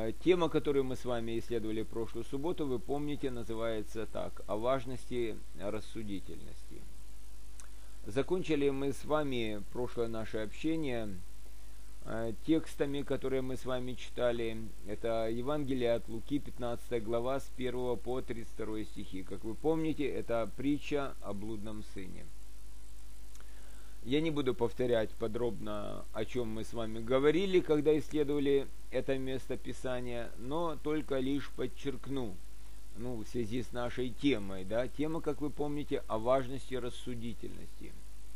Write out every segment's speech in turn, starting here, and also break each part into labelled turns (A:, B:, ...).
A: Тема, которую мы с вами исследовали в прошлую субботу, вы помните, называется так: о важности рассудительности. Закончили мы с вами прошлое наше общение текстами, которые мы с вами читали. Это Евангелие от Луки, 15 глава, с 1 по 32 стихи. Как вы помните, это притча о блудном сыне. Я не буду повторять подробно, о чем мы с вами говорили, когда исследовали это место Писания, но только лишь подчеркну, в связи с нашей темой. Да? Тема, как вы помните, о важности рассудительности.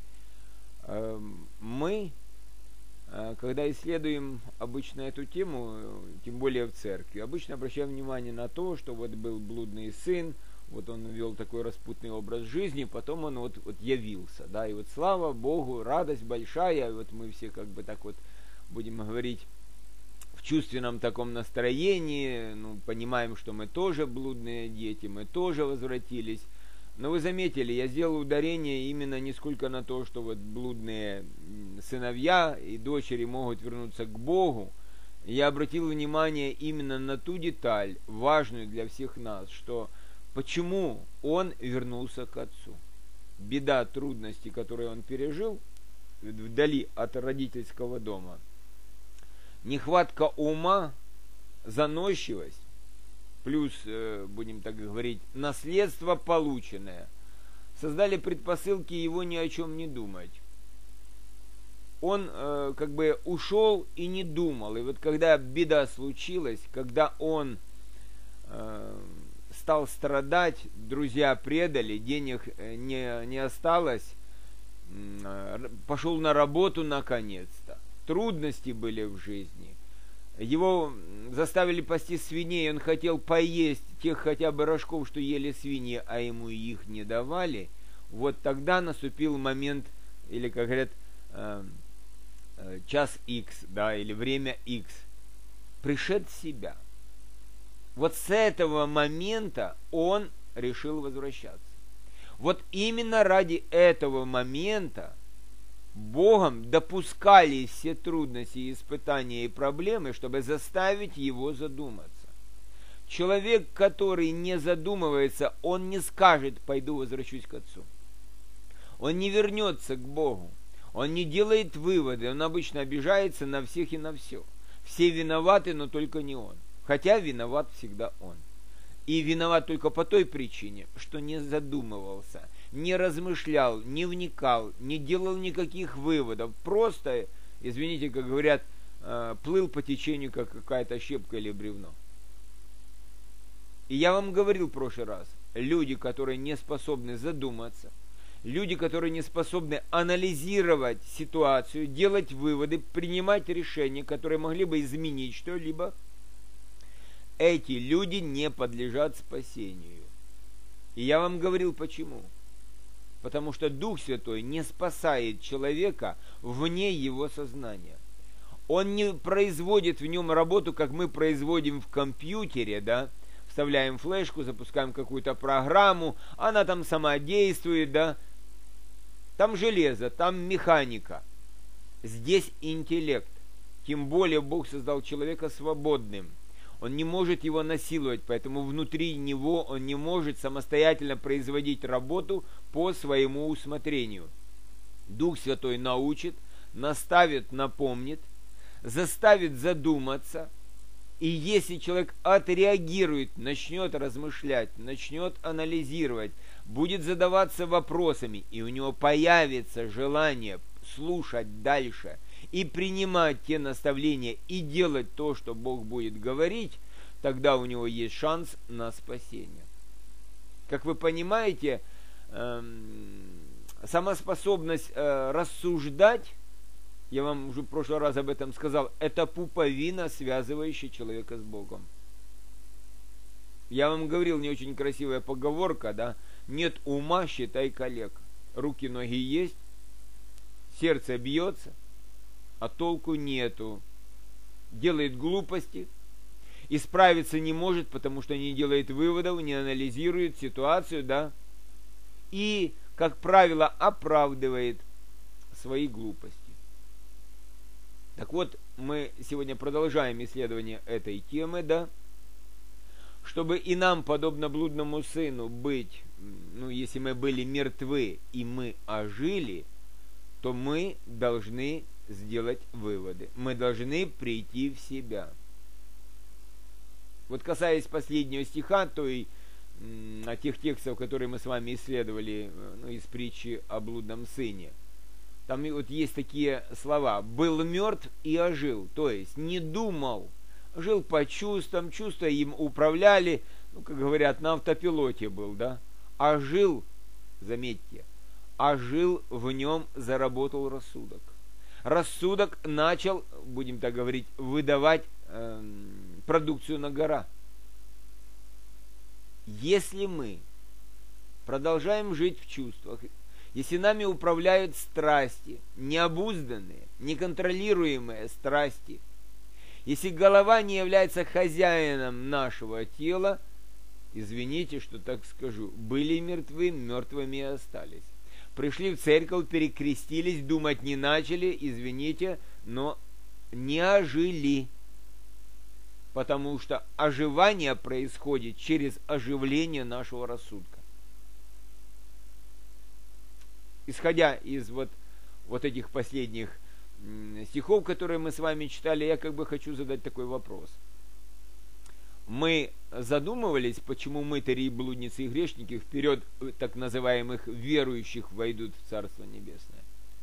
A: Мы, когда исследуем обычно эту тему, тем более в церкви, обычно обращаем внимание на то, что вот был блудный сын, вот он вел такой распутный образ жизни, потом он вот явился, да, и вот слава Богу, радость большая, вот мы все как бы так вот, будем говорить, в чувственном таком настроении, понимаем, что мы тоже блудные дети, мы тоже возвратились. Но вы заметили, я сделал ударение именно не сколько на то, что вот блудные сыновья и дочери могут вернуться к Богу. Я обратил внимание именно на ту деталь, важную для всех нас, что почему он вернулся к отцу. Беда, трудности, которые он пережил вдали от родительского дома, нехватка ума, заносчивость, плюс, будем так говорить, наследство полученное, создали предпосылки его ни о чем не думать. Он как бы ушел и не думал. И вот когда беда случилась, когда он стал страдать, друзья предали, денег не осталось, пошел на работу наконец-то. Трудности были в жизни. Его заставили пасти свиней, он хотел поесть тех хотя бы рожков, что ели свиньи, а ему их не давали. Вот тогда наступил момент, или, как говорят, час X, да, или время X. Пришед в себя. Вот с этого момента он решил возвращаться. Вот именно ради этого момента Богом допускались все трудности, испытания и проблемы, чтобы заставить его задуматься. Человек, который не задумывается, он не скажет: пойду возвращусь к Отцу. Он не вернется к Богу. Он не делает выводы. Он обычно обижается на всех и на все. Все виноваты, но только не он. Хотя виноват всегда он. И виноват только по той причине, что не задумывался, не размышлял, не вникал, не делал никаких выводов. Просто, извините, как говорят, плыл по течению, как какая-то щепка или бревно. И я вам говорил в прошлый раз, люди, которые не способны задуматься, люди, которые не способны анализировать ситуацию, делать выводы, принимать решения, которые могли бы изменить что-либо, эти люди не подлежат спасению. И я вам говорил почему. Потому что Дух Святой не спасает человека вне его сознания. Он не производит в нем работу, как мы производим в компьютере, да? Вставляем флешку, запускаем какую-то программу, она там сама действует, да? Там железо, там механика. Здесь интеллект. Тем более Бог создал человека свободным. Он не может его насиловать, поэтому внутри него он не может самостоятельно производить работу по своему усмотрению. Дух Святой научит, наставит, напомнит, заставит задуматься. И если человек отреагирует, начнет размышлять, начнет анализировать, будет задаваться вопросами, и у него появится желание слушать дальше и принимать те наставления и делать то, что Бог будет говорить, тогда у него есть шанс на спасение. Как вы понимаете, сама способность рассуждать, я вам уже в прошлый раз об этом сказал, это пуповина, связывающая человека с Богом. Я вам говорил, не очень красивая поговорка, да? Нет ума, считай коллег. Руки, ноги есть, сердце бьется, а толку нету. Делает глупости, исправиться не может, потому что не делает выводов, не анализирует ситуацию, да? И, как правило, оправдывает свои глупости. Так Так вот, мы сегодня продолжаем исследование этой темы, да, чтобы и нам, подобно блудному сыну, быть, если мы были мертвы и мы ожили, то мы должны сделать выводы. Мы должны прийти в себя. Вот касаясь последнего стиха, тех текстов, которые мы с вами исследовали из притчи о блудном сыне, там вот есть такие слова: «был мертв и ожил», то есть не думал, жил по чувствам, чувства им управляли, как говорят, на автопилоте был, да, а жил, заметьте, а жил в нем, заработал рассудок. Рассудок начал, будем так говорить, выдавать продукцию на гора. Если мы продолжаем жить в чувствах, если нами управляют страсти, необузданные, неконтролируемые страсти, если голова не является хозяином нашего тела, извините, что так скажу, были мертвы, мертвыми и остались. Пришли в церковь, перекрестились, думать не начали, извините, но не ожили. Потому что оживание происходит через оживление нашего рассудка. Исходя из вот этих последних стихов, которые мы с вами читали, я хочу задать такой вопрос. Мы задумывались, почему мытари и блудницы и грешники вперед так называемых верующих войдут в Царство Небесное?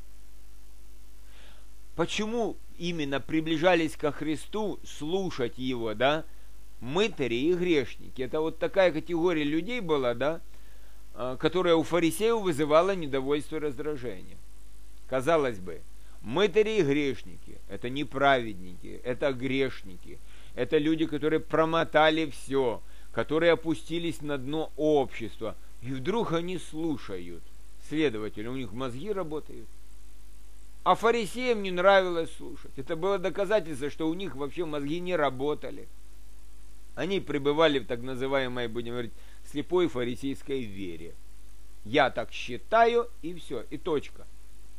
A: Почему именно приближались ко Христу слушать Его, да, мытари и грешники? Это вот такая категория людей была, да, которая у фарисеев вызывала недовольство и раздражение. Казалось бы, мытари и грешники – это не праведники, это грешники. Это люди, которые промотали все, которые опустились на дно общества. И вдруг они слушают. Следовательно, у них мозги работают. А фарисеям не нравилось слушать. Это было доказательство, что у них вообще мозги не работали. Они пребывали в так называемой, будем говорить, слепой фарисейской вере. Я так считаю, и все, и точка.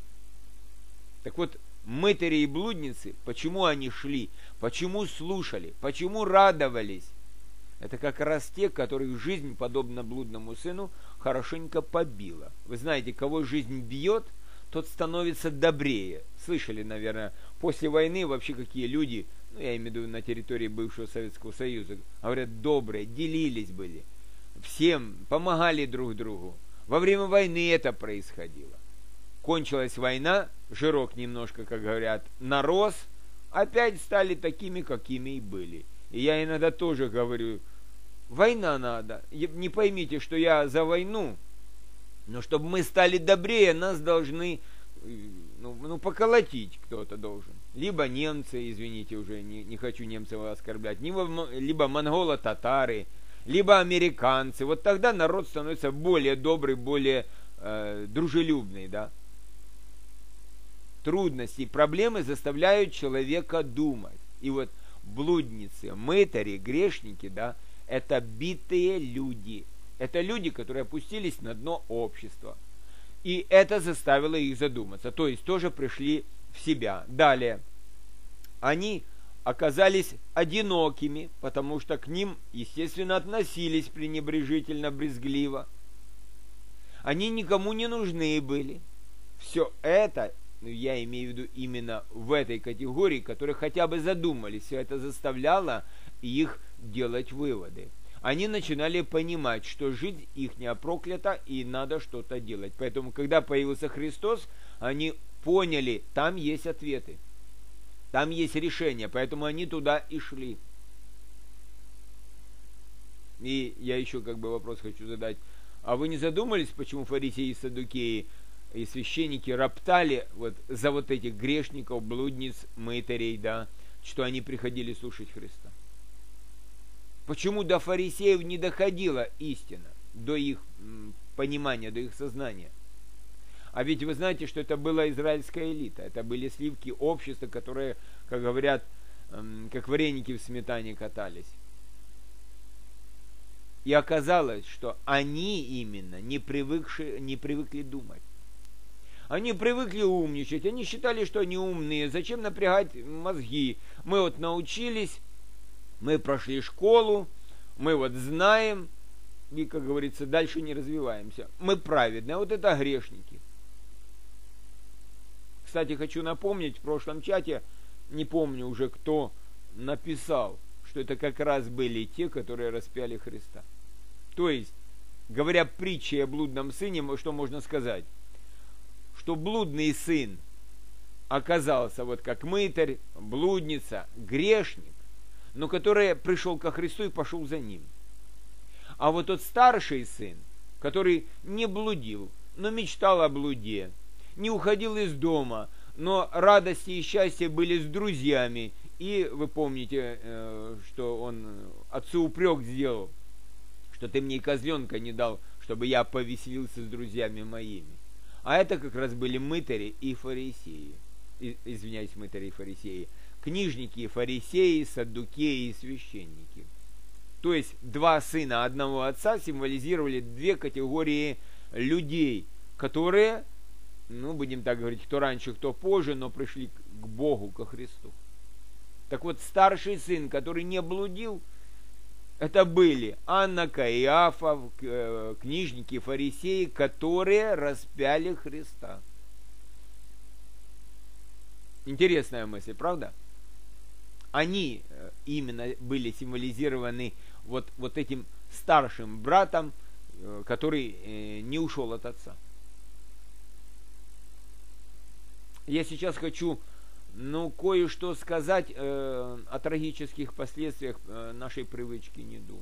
A: Так вот, мытари и блудницы, почему они шли, почему слушали, почему радовались? Это как раз те, которых жизнь, подобно блудному сыну, хорошенько побила. Вы знаете, кого жизнь бьет, тот становится добрее. Слышали, наверное, после войны вообще какие люди, я имею в виду на территории бывшего Советского Союза, говорят, добрые, делились были, всем помогали друг другу. Во время войны это происходило. Кончилась война, жирок немножко, как говорят, нарос, опять стали такими, какими и были. И я иногда тоже говорю, война надо. Не поймите, что я за войну, но чтобы мы стали добрее, нас должны, поколотить кто-то должен. Либо немцы, извините, уже не хочу немцев оскорблять, либо монголо-татары, либо американцы. Вот тогда народ становится более добрый, более дружелюбный, да. Трудности и проблемы заставляют человека думать. И вот блудницы, мытари, грешники, да, это битые люди. Это люди, которые опустились на дно общества. И это заставило их задуматься. То есть тоже пришли в себя. Далее. Они оказались одинокими, потому что к ним, естественно, относились пренебрежительно, брезгливо. Они никому не нужны были. Все это, я имею в виду именно в этой категории, которые хотя бы задумались, все это заставляло их делать выводы. Они начинали понимать, что жизнь их не проклята и надо что-то делать. Поэтому, когда появился Христос, они поняли, там есть ответы, там есть решения, поэтому они туда и шли. И я еще вопрос хочу задать. А вы не задумались, почему фарисеи и саддукеи и священники роптали за этих грешников, блудниц, мытарей, да, что они приходили слушать Христа? Почему до фарисеев не доходила истина, до их понимания, до их сознания? А ведь вы знаете, что это была израильская элита, это были сливки общества, которые, как говорят, как вареники в сметане катались. И оказалось, что они именно не привыкли думать. Они привыкли умничать, они считали, что они умные, зачем напрягать мозги? Мы вот научились, мы прошли школу, мы вот знаем, и, как говорится, дальше не развиваемся. Мы праведные, а вот это грешники. Кстати, хочу напомнить, в прошлом чате, не помню уже, кто написал, что это как раз были те, которые распяли Христа. То есть, говоря притчей о блудном сыне, что можно сказать? Что блудный сын оказался вот как мытарь, блудница, грешник, но который пришел ко Христу и пошел за ним. А вот тот старший сын, который не блудил, но мечтал о блуде, не уходил из дома, но радости и счастье были с друзьями. И вы помните, что он отцу упрек сделал, что ты мне и козленка не дал, чтобы я повеселился с друзьями моими. А это как раз были мытари и фарисеи. Извиняюсь, мытари и фарисеи. Книжники и фарисеи, саддукеи и священники. То есть два сына одного отца символизировали две категории людей, которые, ну, будем так говорить, кто раньше, кто позже, но пришли к Богу, ко Христу. Так вот, старший сын, который не блудил, это были Анна, Каиафа, книжники, фарисеи, которые распяли Христа. Интересная мысль, правда? Они именно были символизированы вот этим старшим братом, который не ушел от отца. Я сейчас хочу, кое-что сказать о трагических последствиях нашей привычки не думать.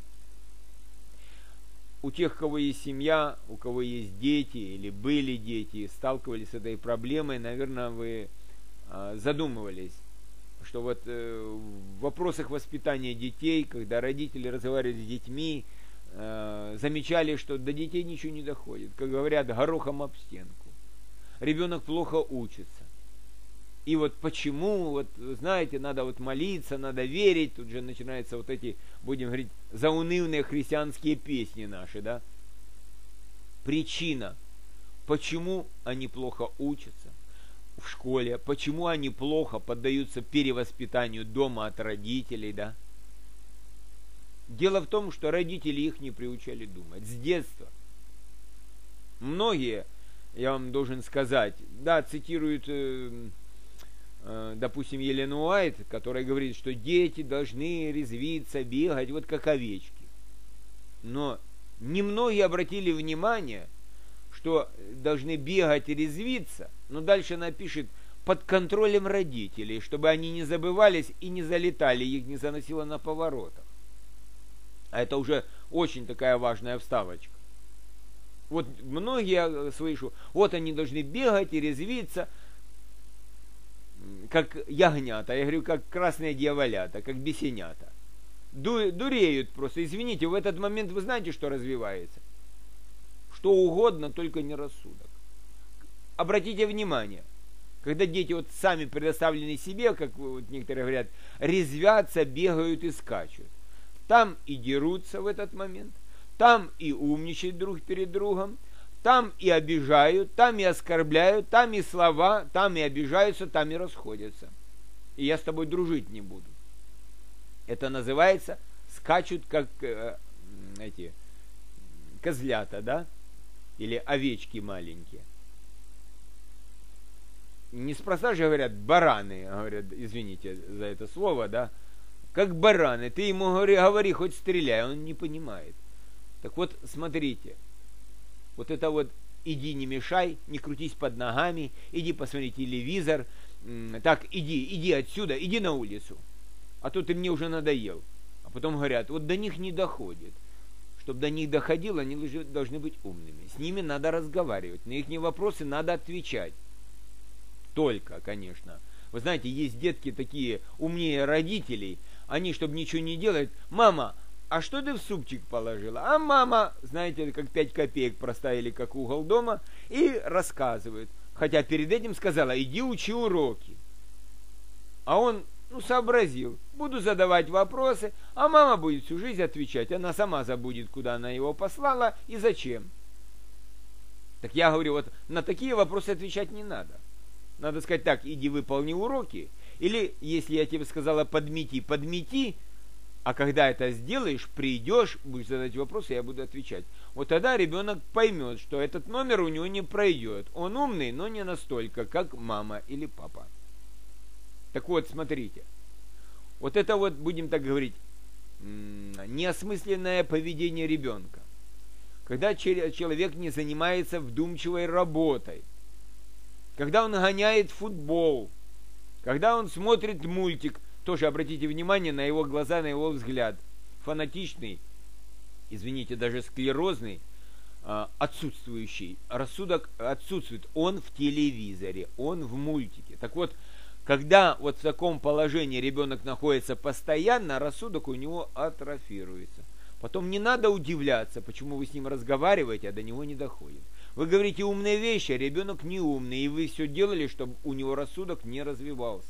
A: У тех, у кого есть семья, у кого есть дети или были дети, сталкивались с этой проблемой, наверное, вы задумывались, что вот в вопросах воспитания детей, когда родители разговаривали с детьми, замечали, что до детей ничего не доходит. Как говорят, горохом об стенку. Ребенок плохо учится. И вот почему, вот знаете, надо вот молиться, надо верить, тут же начинаются вот эти, будем говорить, заунывные христианские песни наши, да? Причина, почему они плохо учатся в школе, почему они плохо поддаются перевоспитанию дома от родителей, да? Дело в том, что родители их не приучали думать с детства. Многие, я вам должен сказать, да, цитируют, допустим, Елену Уайт, которая говорит, что дети должны резвиться, бегать, вот как овечки. Но немногие обратили внимание, что должны бегать и резвиться, но дальше она пишет, под контролем родителей, чтобы они не забывались и не залетали, их не заносило на поворотах. А это уже очень такая важная вставочка. Вот многие слышу, вот они должны бегать и резвиться, как ягнята, я говорю, как красные дьяволята, как бесенята. Дуреют просто, извините, в этот момент вы знаете, что развивается? Что угодно, только не рассудок. Обратите внимание, когда дети вот сами предоставлены себе, как вот некоторые говорят, резвятся, бегают и скачут. Там и дерутся в этот момент, там и умничают друг перед другом, там и обижают, там и оскорбляют, там и слова, там и обижаются, там и расходятся. И я с тобой дружить не буду. Это называется скачут как эти козлята, да? Или овечки маленькие. Неспроста же говорят бараны, говорят, извините за это слово, да? Как бараны, ты ему говори, хоть стреляй, он не понимает. Так вот, смотрите, вот это вот иди не мешай, не крутись под ногами, иди посмотри телевизор, так иди отсюда, иди на улицу, а то ты мне уже надоел. А потом говорят, вот до них не доходит. Чтобы до них доходило, они должны быть умными. С ними надо разговаривать, на их вопросы надо отвечать. Только, конечно. Вы знаете, есть детки такие умнее родителей, они, чтобы ничего не делать, мама, а что ты в супчик положила? А мама, знаете, как 5 копеек проставили, как угол дома, и рассказывают. Хотя перед этим сказала, иди учи уроки. А он, сообразил, буду задавать вопросы, а мама будет всю жизнь отвечать. Она сама забудет, куда она его послала и зачем. Так я говорю, вот на такие вопросы отвечать не надо. Надо сказать так: иди выполни уроки. Или, если я тебе сказала подмети, подмети, а когда это сделаешь, придешь, будешь задать вопросы, я буду отвечать. Вот тогда ребенок поймет, что этот номер у него не пройдет. Он умный, но не настолько, как мама или папа. Так вот, смотрите. Вот это вот, будем так говорить, неосмысленное поведение ребенка. Когда человек не занимается вдумчивой работой, когда он гоняет футбол, когда он смотрит мультик, тоже обратите внимание на его глаза, на его взгляд. Фанатичный, извините, даже склерозный, отсутствующий. Рассудок отсутствует. Он в телевизоре, он в мультике. Так вот, когда вот в таком положении ребенок находится постоянно, рассудок у него атрофируется. Потом не надо удивляться, почему вы с ним разговариваете, а до него не доходит. Вы говорите умные вещи, а ребенок не умный, и вы все делали, чтобы у него рассудок не развивался.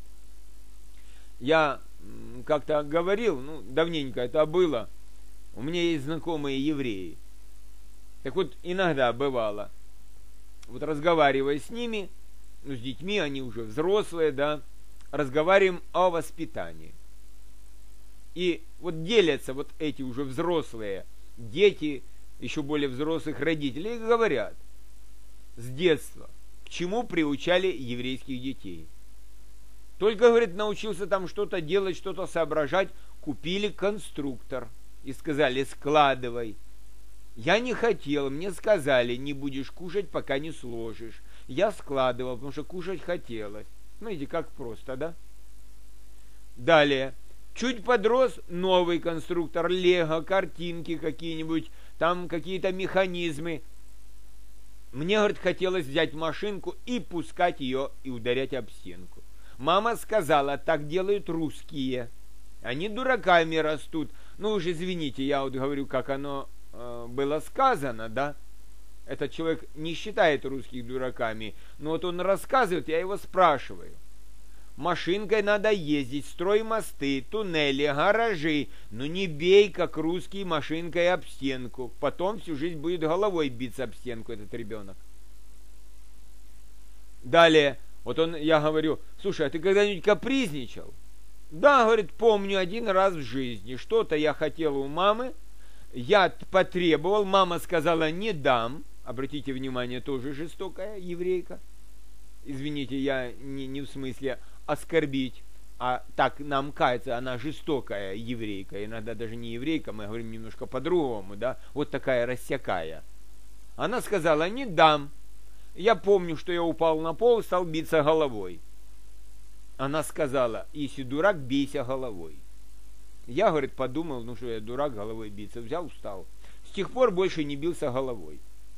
A: Я как-то говорил, давненько это было, у меня есть знакомые евреи. Так вот, иногда бывало, вот разговаривая с ними, с детьми, они уже взрослые, да, разговариваем о воспитании. И вот делятся вот эти уже взрослые дети, еще более взрослых родителей, и говорят с детства, к чему приучали еврейских детей. Только, говорит, научился там что-то делать, что-то соображать, купили конструктор и сказали: складывай. Я не хотел, мне сказали: не будешь кушать, пока не сложишь. Я складывал, потому что кушать хотелось. Знаете, как просто, да? Далее. Чуть подрос, новый конструктор, лего, картинки какие-нибудь, там какие-то механизмы. Мне, говорит, хотелось взять машинку и пускать ее и ударять об стенку. Мама сказала: так делают русские. Они дураками растут. Ну уж извините, я вот говорю, как оно было сказано, да? Этот человек не считает русских дураками. Но вот он рассказывает, я его спрашиваю. Машинкой надо ездить, строй мосты, туннели, гаражи. Ну не бей, как русский, машинкой об стенку. Потом всю жизнь будет головой биться об стенку этот ребенок. Далее. Вот я говорю: слушай, а ты когда-нибудь капризничал? Да, говорит, помню один раз в жизни. Что-то я хотел у мамы, я потребовал, мама сказала: не дам. Обратите внимание, тоже жестокая еврейка. Извините, я не в смысле оскорбить, а так нам кажется, она жестокая еврейка. Иногда даже не еврейка, мы говорим немножко по-другому, да? Вот такая рассякая. Она сказала: не дам. Я помню, что я упал на пол, стал биться головой. Она сказала: если дурак, бейся головой. Я, говорит, подумал, что я дурак, головой биться. Взял, устал. С тех пор больше не бился головой.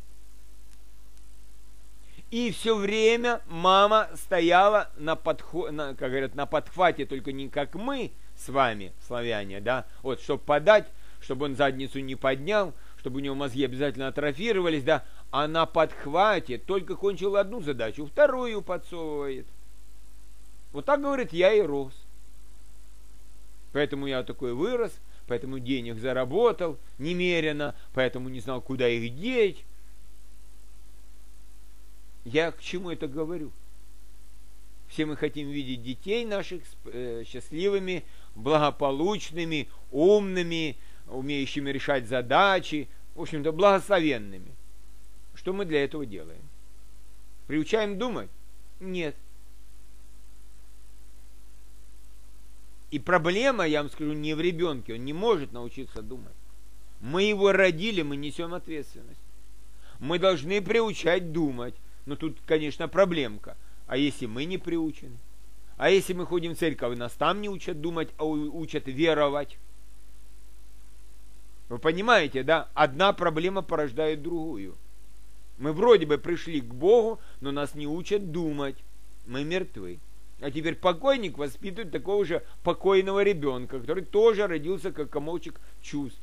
A: И все время мама стояла как говорят, на подхвате, только не как мы с вами, славяне, да, вот, чтобы подать, чтобы он задницу не поднял, чтобы у него мозги обязательно атрофировались, да, а на подхвате только кончил одну задачу, вторую подсовывает. Вот так, говорит, я и рос. Поэтому я такой вырос, поэтому денег заработал немерено, поэтому не знал, куда их деть. Я к чему это говорю? Все мы хотим видеть детей наших счастливыми, благополучными, умными, умеющими решать задачи, в общем-то, благословенными. Что мы для этого делаем? Приучаем думать? Нет. И проблема, я вам скажу, не в ребенке, он не может научиться думать. Мы его родили, мы несем ответственность. Мы должны приучать думать. Но тут, конечно, проблемка. А если мы не приучены? А если мы ходим в церковь, нас там не учат думать, а учат веровать? Вы понимаете, да? Одна проблема порождает другую. Мы вроде бы пришли к Богу, но нас не учат думать. Мы мертвы. А теперь покойник воспитывает такого же покойного ребенка, который тоже родился как комочек чувств.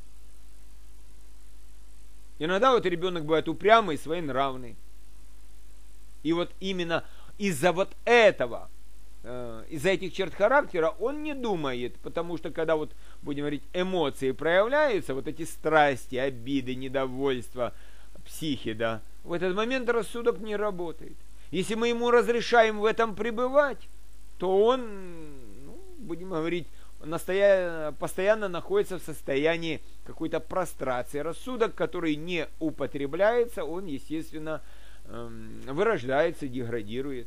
A: Иногда вот ребенок бывает упрямый, своенравный. И вот именно из-за вот этого, из-за этих черт характера он не думает, потому что когда вот, будем говорить, эмоции проявляются, вот эти страсти, обиды, недовольство, психи, да, в этот момент рассудок не работает. Если мы ему разрешаем в этом пребывать, то он, ну, будем говорить, постоянно находится в состоянии какой-то прострации. Рассудок, который не употребляется, он, естественно, вырождается, деградирует.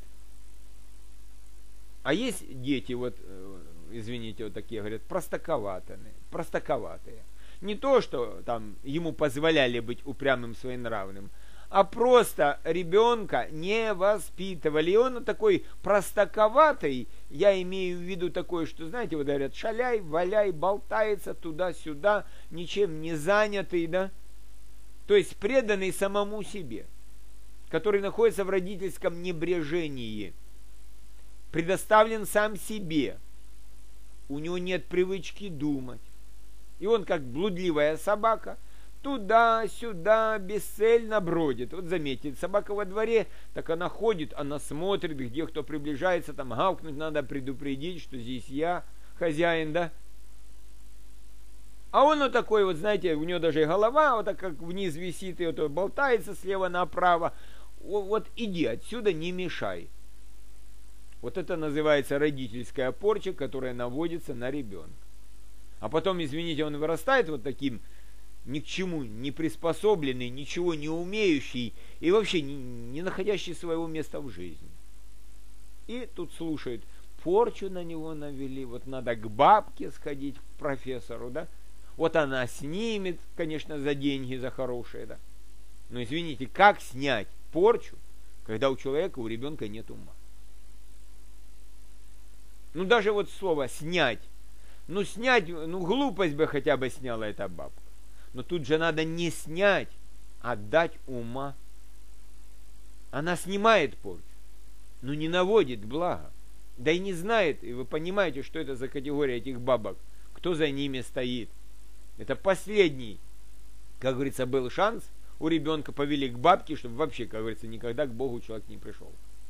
A: А есть дети, вот, извините, вот такие, говорят, простаковатые. Не то, что там ему позволяли быть упрямым, своенравным, а просто ребенка не воспитывали. И он такой простаковатый, я имею в виду такой, что, знаете, вот говорят, шаляй, валяй, болтается туда-сюда, ничем не занятый, да? То есть преданный самому себе, который находится в родительском небрежении, предоставлен сам себе, у него нет привычки думать. И он, как блудливая собака, туда-сюда бесцельно бродит. Вот заметьте, собака во дворе, так она ходит, она смотрит, где кто приближается, там гавкнуть надо, предупредить, что здесь я хозяин, да? А он вот такой, вот знаете, у него даже и голова вот так как вниз висит, и вот болтается слева направо. Вот иди отсюда, не мешай. Вот это называется родительская порча, которая наводится на ребенка. А потом, извините, он вырастает вот таким ни к чему не приспособленный, ничего не умеющий и вообще не находящий своего места в жизни. И тут слушают, порчу на него навели, вот надо к бабке сходить, к профессору, да? Вот она снимет, конечно, за деньги, за хорошие, да? Но извините, как снять порчу, когда у человека, у ребенка нет ума? Ну даже вот слово снять, глупость бы хотя бы сняла эта бабка. Но тут же надо не снять, а дать ума. Она снимает порчу, но не наводит блага. Да и не знает, и вы понимаете, что это за категория этих бабок, кто за ними стоит. Это последний, как говорится, был шанс у ребенка, повели к бабке, чтобы вообще, как говорится, никогда к Богу человек не пришел.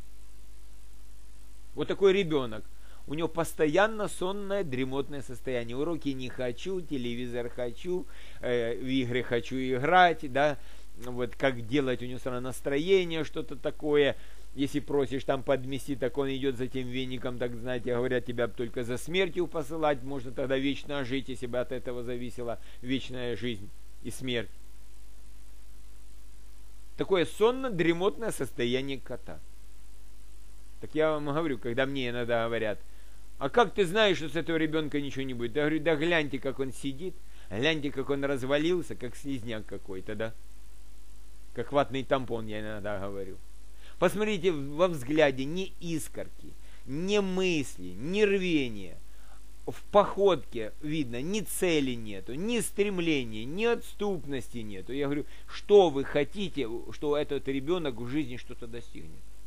A: Вот такой ребенок. У него постоянно сонное, дремотное состояние. Уроки не хочу, телевизор хочу, в игры хочу играть, да. Вот как делать, у него сразу настроение, что-то такое. Если просишь там подмести, так он идет за тем веником, так, знаете, говорят, тебя только за смертью посылать, можно тогда вечно жить, если бы от этого зависела вечная жизнь и смерть. Такое сонно-дремотное состояние кота. Так я вам говорю, когда мне иногда говорят, а как ты знаешь, что с этого ребенка ничего не будет? Я говорю, да гляньте, как он сидит, гляньте, как он развалился, как слизняк какой-то, да? Как ватный тампон, я иногда говорю. Посмотрите во взгляде ни искорки, ни мысли, ни рвения. В походке видно, ни цели нету, ни стремления, ни отступности нету. Я говорю, что вы хотите, что этот ребенок в жизни что-то достигнет?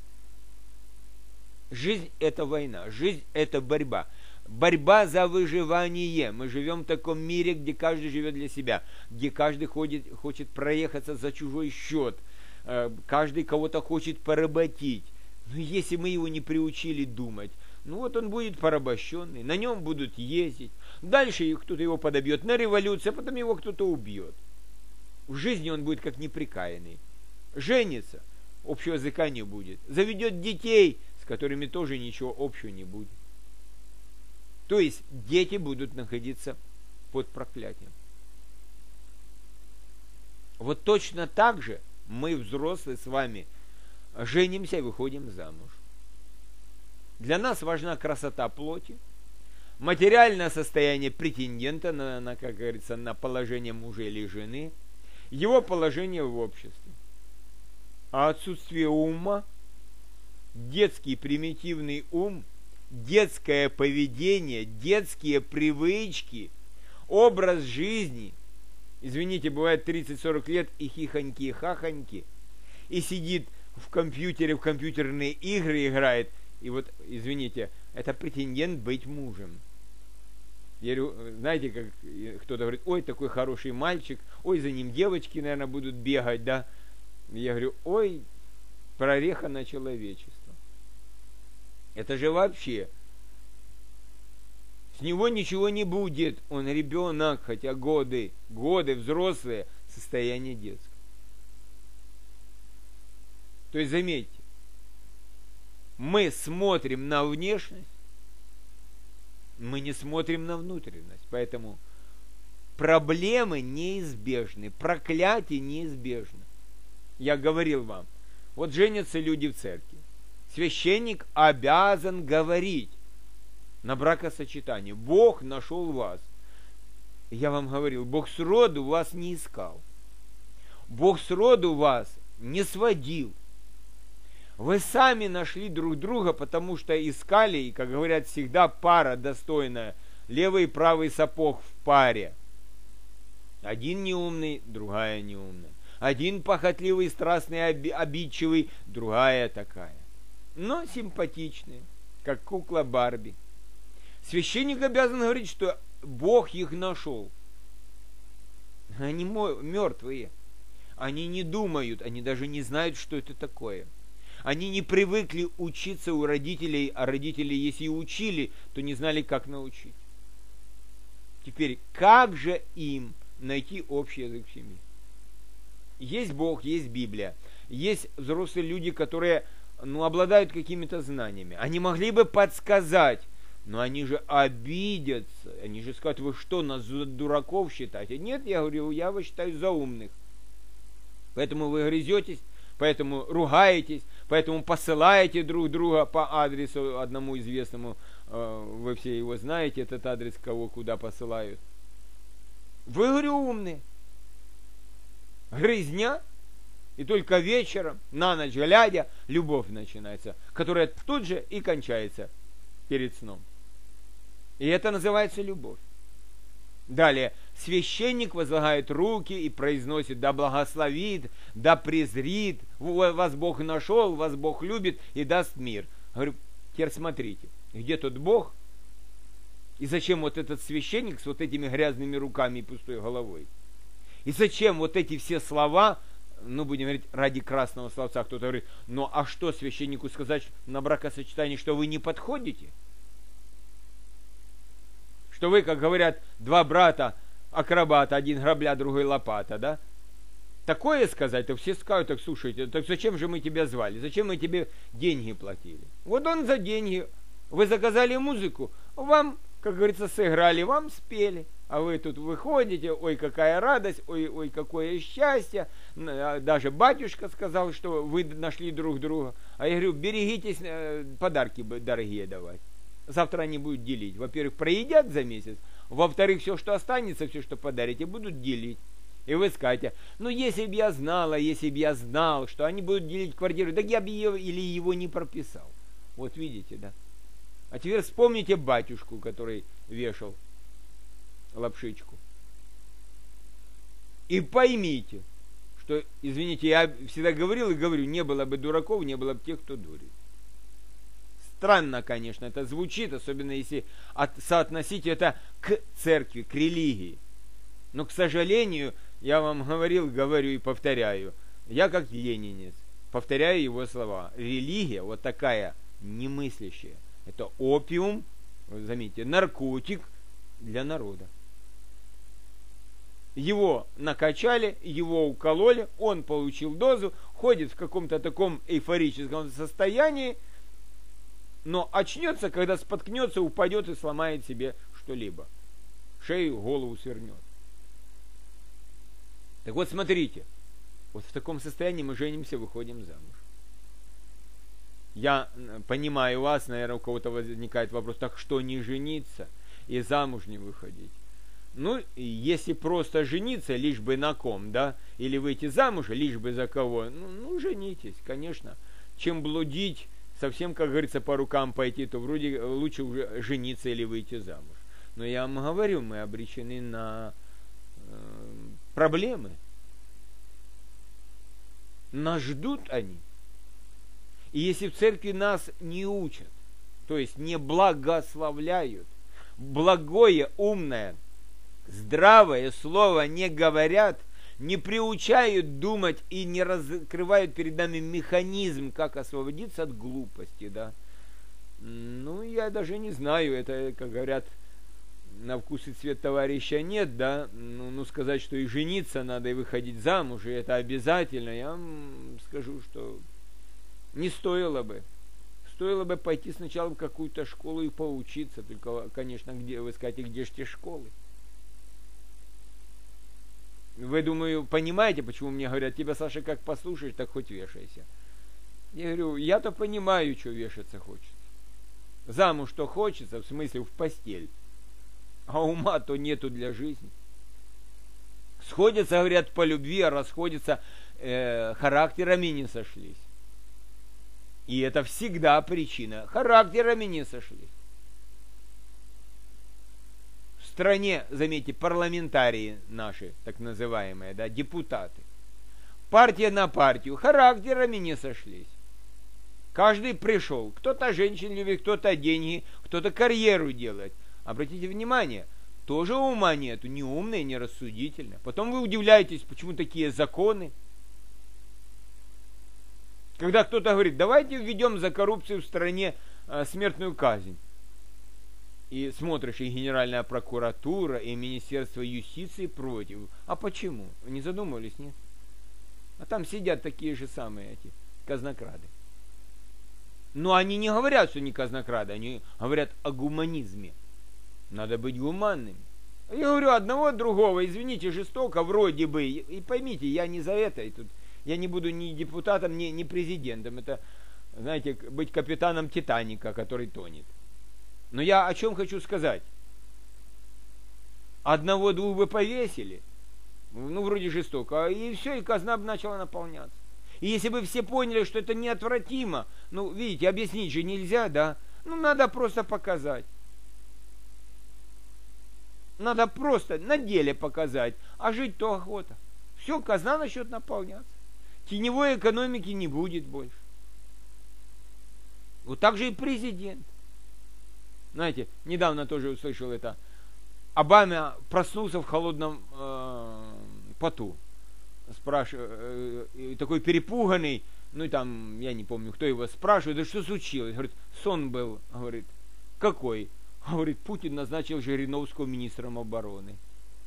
A: Жизнь – это война, жизнь – это борьба. Борьба за выживание. Мы живем в таком мире, где каждый живет для себя, где каждый хочет проехаться за чужой счет, каждый кого-то хочет поработить. Но если мы его не приучили думать, ну вот он будет порабощенный, на нем будут ездить, дальше кто-то его подобьет на революцию, а потом его кто-то убьет. В жизни он будет как неприкаянный. Женится, общего языка не будет. Заведет детей, с которыми тоже ничего общего не будет. То есть дети будут находиться под проклятием. Вот точно так же мы, взрослые, с вами женимся и выходим замуж. Для нас важна красота плоти, материальное состояние претендента на, как говорится, на положение мужа или жены, его положение в обществе. А отсутствие ума, детский примитивный ум, детское поведение, детские привычки, образ жизни. Извините, бывает 30-40 лет и хихоньки, и хахоньки, и сидит в компьютере, в компьютерные игры играет, и вот, извините, это претендент быть мужем. Я говорю, знаете, как кто-то говорит, ой, такой хороший мальчик, ой, за ним девочки, наверное, будут бегать, да? Я говорю, ой, прореха на человечество. Это же вообще, с него ничего не будет, он ребенок, хотя годы взрослые, состояние детское. То есть, заметьте, мы смотрим на внешность, мы не смотрим на внутренность. Поэтому проблемы неизбежны, проклятие неизбежно. Я говорил вам, вот женятся люди в церкви. Священник обязан говорить на бракосочетании: Бог нашел вас. Я вам говорил, Бог сроду вас не искал. Бог сроду вас не сводил. Вы сами нашли друг друга, потому что искали, и, как говорят, всегда пара достойная. Левый и правый сапог в паре. Один неумный, другая неумная. Один похотливый, страстный, обидчивый, другая такая. Но симпатичная, как кукла Барби. Священник обязан говорить, что Бог их нашел. Они мертвые. Они не думают, они даже не знают, что это такое. Они не привыкли учиться у родителей, а родители, если и учили, то не знали, как научить. Теперь, как же им найти общий язык в семье? Есть Бог, есть Библия. Есть взрослые люди, которые обладают какими-то знаниями. Они могли бы подсказать, но они же обидятся. Они же скажут: вы что, нас за дураков считаете? Нет, я говорю, я вас считаю за умных. Поэтому вы грызетесь, поэтому ругаетесь, поэтому посылаете друг друга по адресу одному известному. Вы все его знаете, этот адрес, кого куда посылают. Вы, говорю, умные. Грызня, и только вечером, на ночь глядя, любовь начинается, которая тут же и кончается перед сном. И это называется любовь. Далее, священник возлагает руки и произносит: да благословит, да презрит, вас Бог нашел, вас Бог любит и даст мир. Говорю, теперь смотрите, где тут Бог? И зачем вот этот священник с вот этими грязными руками и пустой головой? И зачем вот эти все слова, будем говорить, ради красного словца, кто-то говорит: а что священнику сказать на бракосочетании, что вы не подходите? Что вы, как говорят, два брата, акробата, один грабля, другой лопата, да? Такое сказать, то все скажут: так слушайте, так зачем же мы тебя звали? Зачем мы тебе деньги платили? Вот он за деньги. Вы заказали музыку, вам, как говорится, сыграли, вам спели. А вы тут выходите: ой, какая радость, ой, какое счастье. Даже батюшка сказал, что вы нашли друг друга. А я говорю, берегитесь подарки дорогие давать. Завтра они будут делить. Во-первых, проедят за месяц. Во-вторых, все, что останется, все, что подарите, будут делить. И вы скажете: если бы я знал, что они будут делить квартиру, так я бы его не прописал. Вот видите, да? А теперь вспомните батюшку, который вешал лапшичку. И поймите, что, извините, я всегда говорил и говорю, не было бы дураков, не было бы тех, кто дурит. Странно, конечно, это звучит, особенно если соотносить это к церкви, к религии. Но, к сожалению, я вам говорю и повторяю, я как ленинец, повторяю его слова. Религия вот такая немыслящая. Это опиум, заметьте, наркотик для народа. Его накачали, его укололи, он получил дозу, ходит в каком-то таком эйфорическом состоянии, но очнется, когда споткнется, упадет и сломает себе что-либо. Шею, голову свернет. Так вот, смотрите, вот в таком состоянии мы женимся, выходим замуж. Я понимаю вас, наверное, у кого-то возникает вопрос: так что, не жениться и замуж не выходить? Если просто жениться, лишь бы на ком, да, или выйти замуж, лишь бы за кого, женитесь, конечно. Чем блудить, совсем, как говорится, по рукам пойти, то вроде лучше уже жениться или выйти замуж. Но я вам говорю, мы обречены на проблемы. Нас ждут они. И если в церкви нас не учат, то есть не благословляют, благое, умное, здравое слово не говорят, не приучают думать и не раскрывают перед нами механизм, как освободиться от глупости, да. Я даже не знаю, это, как говорят, на вкус и цвет товарища нет, да. Сказать, что и жениться надо, и выходить замуж, и это обязательно, я вам скажу, что Не стоило бы. Стоило бы пойти сначала в какую-то школу и поучиться. Только, конечно, где, вы скажете, где же те школы? Вы, думаю, понимаете, почему мне говорят, тебя, Саша, как послушаешь, так хоть вешайся. Я говорю, я-то понимаю, что вешаться хочется. Замуж что хочется, в смысле в постель. А ума-то нету для жизни. Сходятся, говорят, по любви, а расходятся, характерами не сошлись. И это всегда причина. Характерами не сошлись. В стране, заметьте, парламентарии наши, так называемые, да, депутаты. Партия на партию, характерами не сошлись. Каждый пришел. Кто-то женщин любит, кто-то деньги, кто-то карьеру делает. Обратите внимание, тоже ума нету, не умные, не рассудительные. Потом вы удивляетесь, почему такие законы. Когда кто-то говорит, давайте введем за коррупцию в стране смертную казнь. И смотришь, и Генеральная прокуратура, и Министерство юстиции против. А почему? Не задумывались, нет? А там сидят такие же самые эти казнокрады. Но они не говорят, что не казнокрады, они говорят о гуманизме. Надо быть гуманными. Я говорю одного от другого, извините, жестоко, вроде бы. И поймите, я не за это. И тут я не буду ни депутатом, ни президентом. Это, знаете, быть капитаном Титаника, который тонет. Но я о чем хочу сказать. Одного-двух бы повесили. Ну, вроде жестоко. И все, и казна бы начала наполняться. И если бы все поняли, что это неотвратимо, ну, видите, объяснить же нельзя, да? Ну, надо просто показать. Надо просто на деле показать, а жить-то охота. Все, казна начнет наполняться. Теневой экономики не будет больше. Вот так же и президент. Знаете, недавно тоже услышал это. Обама проснулся в холодном поту. Такой перепуганный, ну и там, я не помню, кто его спрашивает, да что случилось? Говорит, сон был. Говорит, какой? Говорит, Путин назначил Жириновского министром обороны.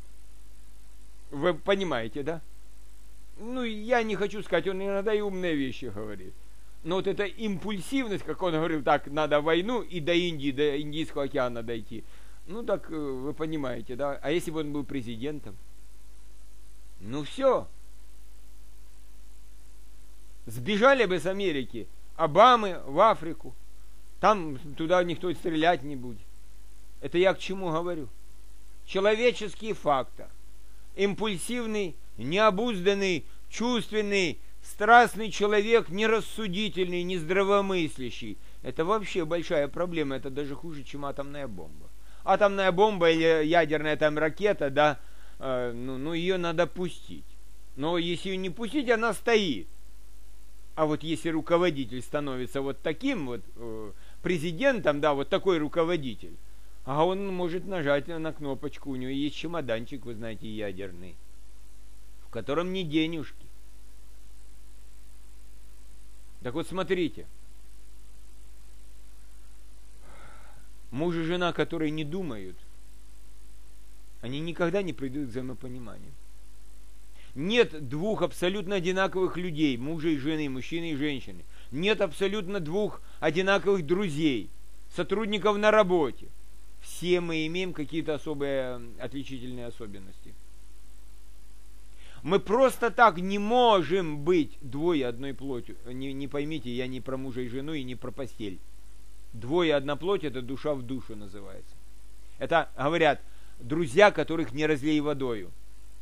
A: Вы понимаете, да? Ну, я не хочу сказать, он иногда и умные вещи говорит. Но вот эта импульсивность, как он говорил, так, надо войну и до Индии, до Индийского океана дойти. Ну, так вы понимаете, да? А если бы он был президентом? Ну, все. Сбежали бы с Америки, Обамы в Африку. Там туда никто стрелять не будет. Это я к чему говорю? Человеческий фактор. Импульсивный, необузданный, чувственный, страстный человек, нерассудительный, нездравомыслящий. Это вообще большая проблема. Это даже хуже, чем атомная бомба. Атомная бомба или ядерная там ракета, да, ну ее надо пустить. Но если ее не пустить, она стоит. А вот если руководитель становится вот таким вот президентом, да, вот такой руководитель, а он может нажать на кнопочку, у него есть чемоданчик, вы знаете, ядерный, в котором не денежки. Так вот смотрите, муж и жена, которые не думают, они никогда не придут к взаимопониманию. Нет двух абсолютно одинаковых людей, мужа и жены, мужчины и женщины. Нет абсолютно двух одинаковых друзей, сотрудников на работе. Все мы имеем какие-то особые отличительные особенности. Мы просто так не можем быть двое одной плотью. Не поймите, я не про мужа и жену и не про постель. Двое одна плоть, это душа в душу называется. Это, говорят, друзья, которых не разлей водою.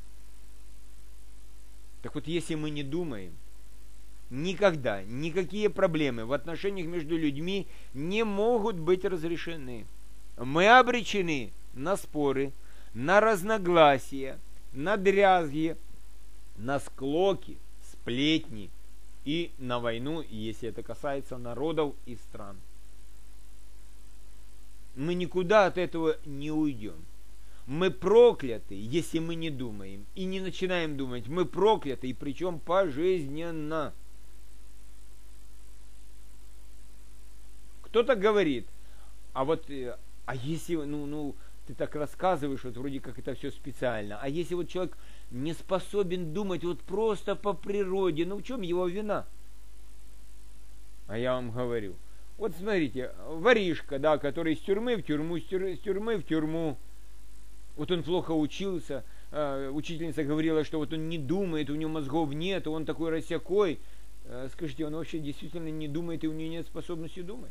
A: Так вот, если мы не думаем, никогда никакие проблемы в отношениях между людьми не могут быть разрешены. Мы обречены на споры, на разногласия, на дрязги, на склоки, сплетни и на войну, если это касается народов и стран. Мы никуда от этого не уйдем. Мы прокляты, если мы не думаем и не начинаем думать. Мы прокляты, и причем пожизненно. Кто-то говорит, а вот, а если, ты так рассказываешь, вот вроде как это все специально, а если вот человек не способен думать вот просто по природе, ну в чем его вина? А я вам говорю. Вот смотрите, воришка, да, который из тюрьмы в тюрьму, из тюрьмы в тюрьму. Вот он плохо учился, учительница говорила, что вот он не думает, у него мозгов нет, он такой рассякой. Скажите, он вообще действительно не думает, и у него нет способности думать?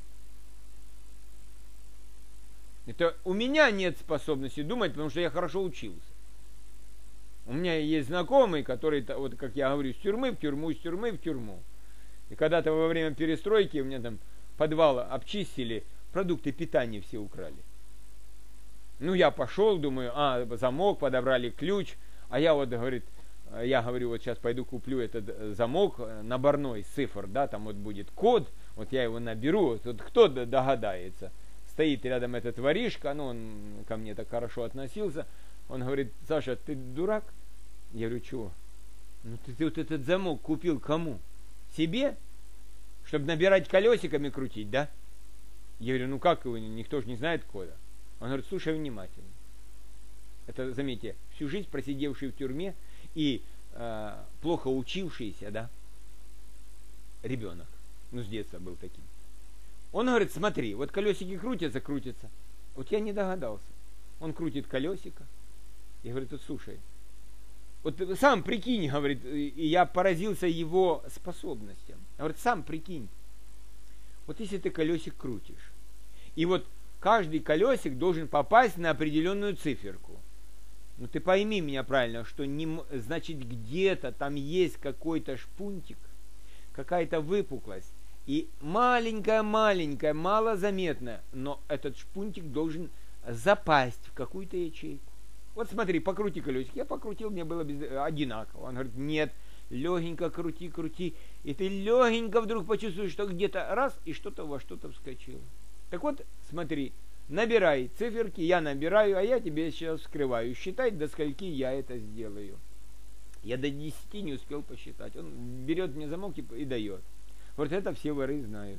A: Это у меня нет способности думать, потому что я хорошо учился. У меня есть знакомый, который, вот как я говорю, из тюрьмы в тюрьму, из тюрьмы в тюрьму. И когда-то во время перестройки у меня там подвал обчистили, продукты питания все украли. Ну, я пошел, думаю, замок, подобрали ключ, а я вот, говорит, я говорю, вот сейчас пойду куплю этот замок наборной, цифр, да, там вот будет код, вот я его наберу, вот кто догадается. Стоит рядом этот воришка, ну, он ко мне так хорошо относился, он говорит: Саша, ты дурак? Я говорю: чего? Ну, ты вот этот замок купил кому? Себе? Чтобы набирать колесиками крутить, да? Я говорю: ну как его, никто же не знает кода. Он говорит: слушай внимательно. Это, заметьте, всю жизнь просидевший в тюрьме и плохо учившийся, да, ребенок. Ну, с детства был таким. Он говорит: смотри, вот колесики крутятся. Вот я не догадался. Он крутит колесико. Я говорю: вот слушай, вот ты сам прикинь, говорит, и я поразился его способностям. Говорит: сам прикинь. Вот если ты колесик крутишь, и вот каждый колесик должен попасть на определенную циферку. Ну ты пойми меня правильно, что значит где-то там есть какой-то шпунтик, какая-то выпуклость. И маленькая, малозаметная, но этот шпунтик должен запасть в какую-то ячейку. Вот смотри, покрути колесик. Я покрутил, мне было одинаково. Он говорит: нет, легенько крути. И ты легенько вдруг почувствуешь, что где-то раз, и что-то во что-то вскочило. Так вот, смотри, набирай циферки, я набираю, а я тебе сейчас вскрываю. Считай, до скольки я это сделаю. Я до 10 не успел посчитать. Он берет мне замок и дает. Вот это все воры знают.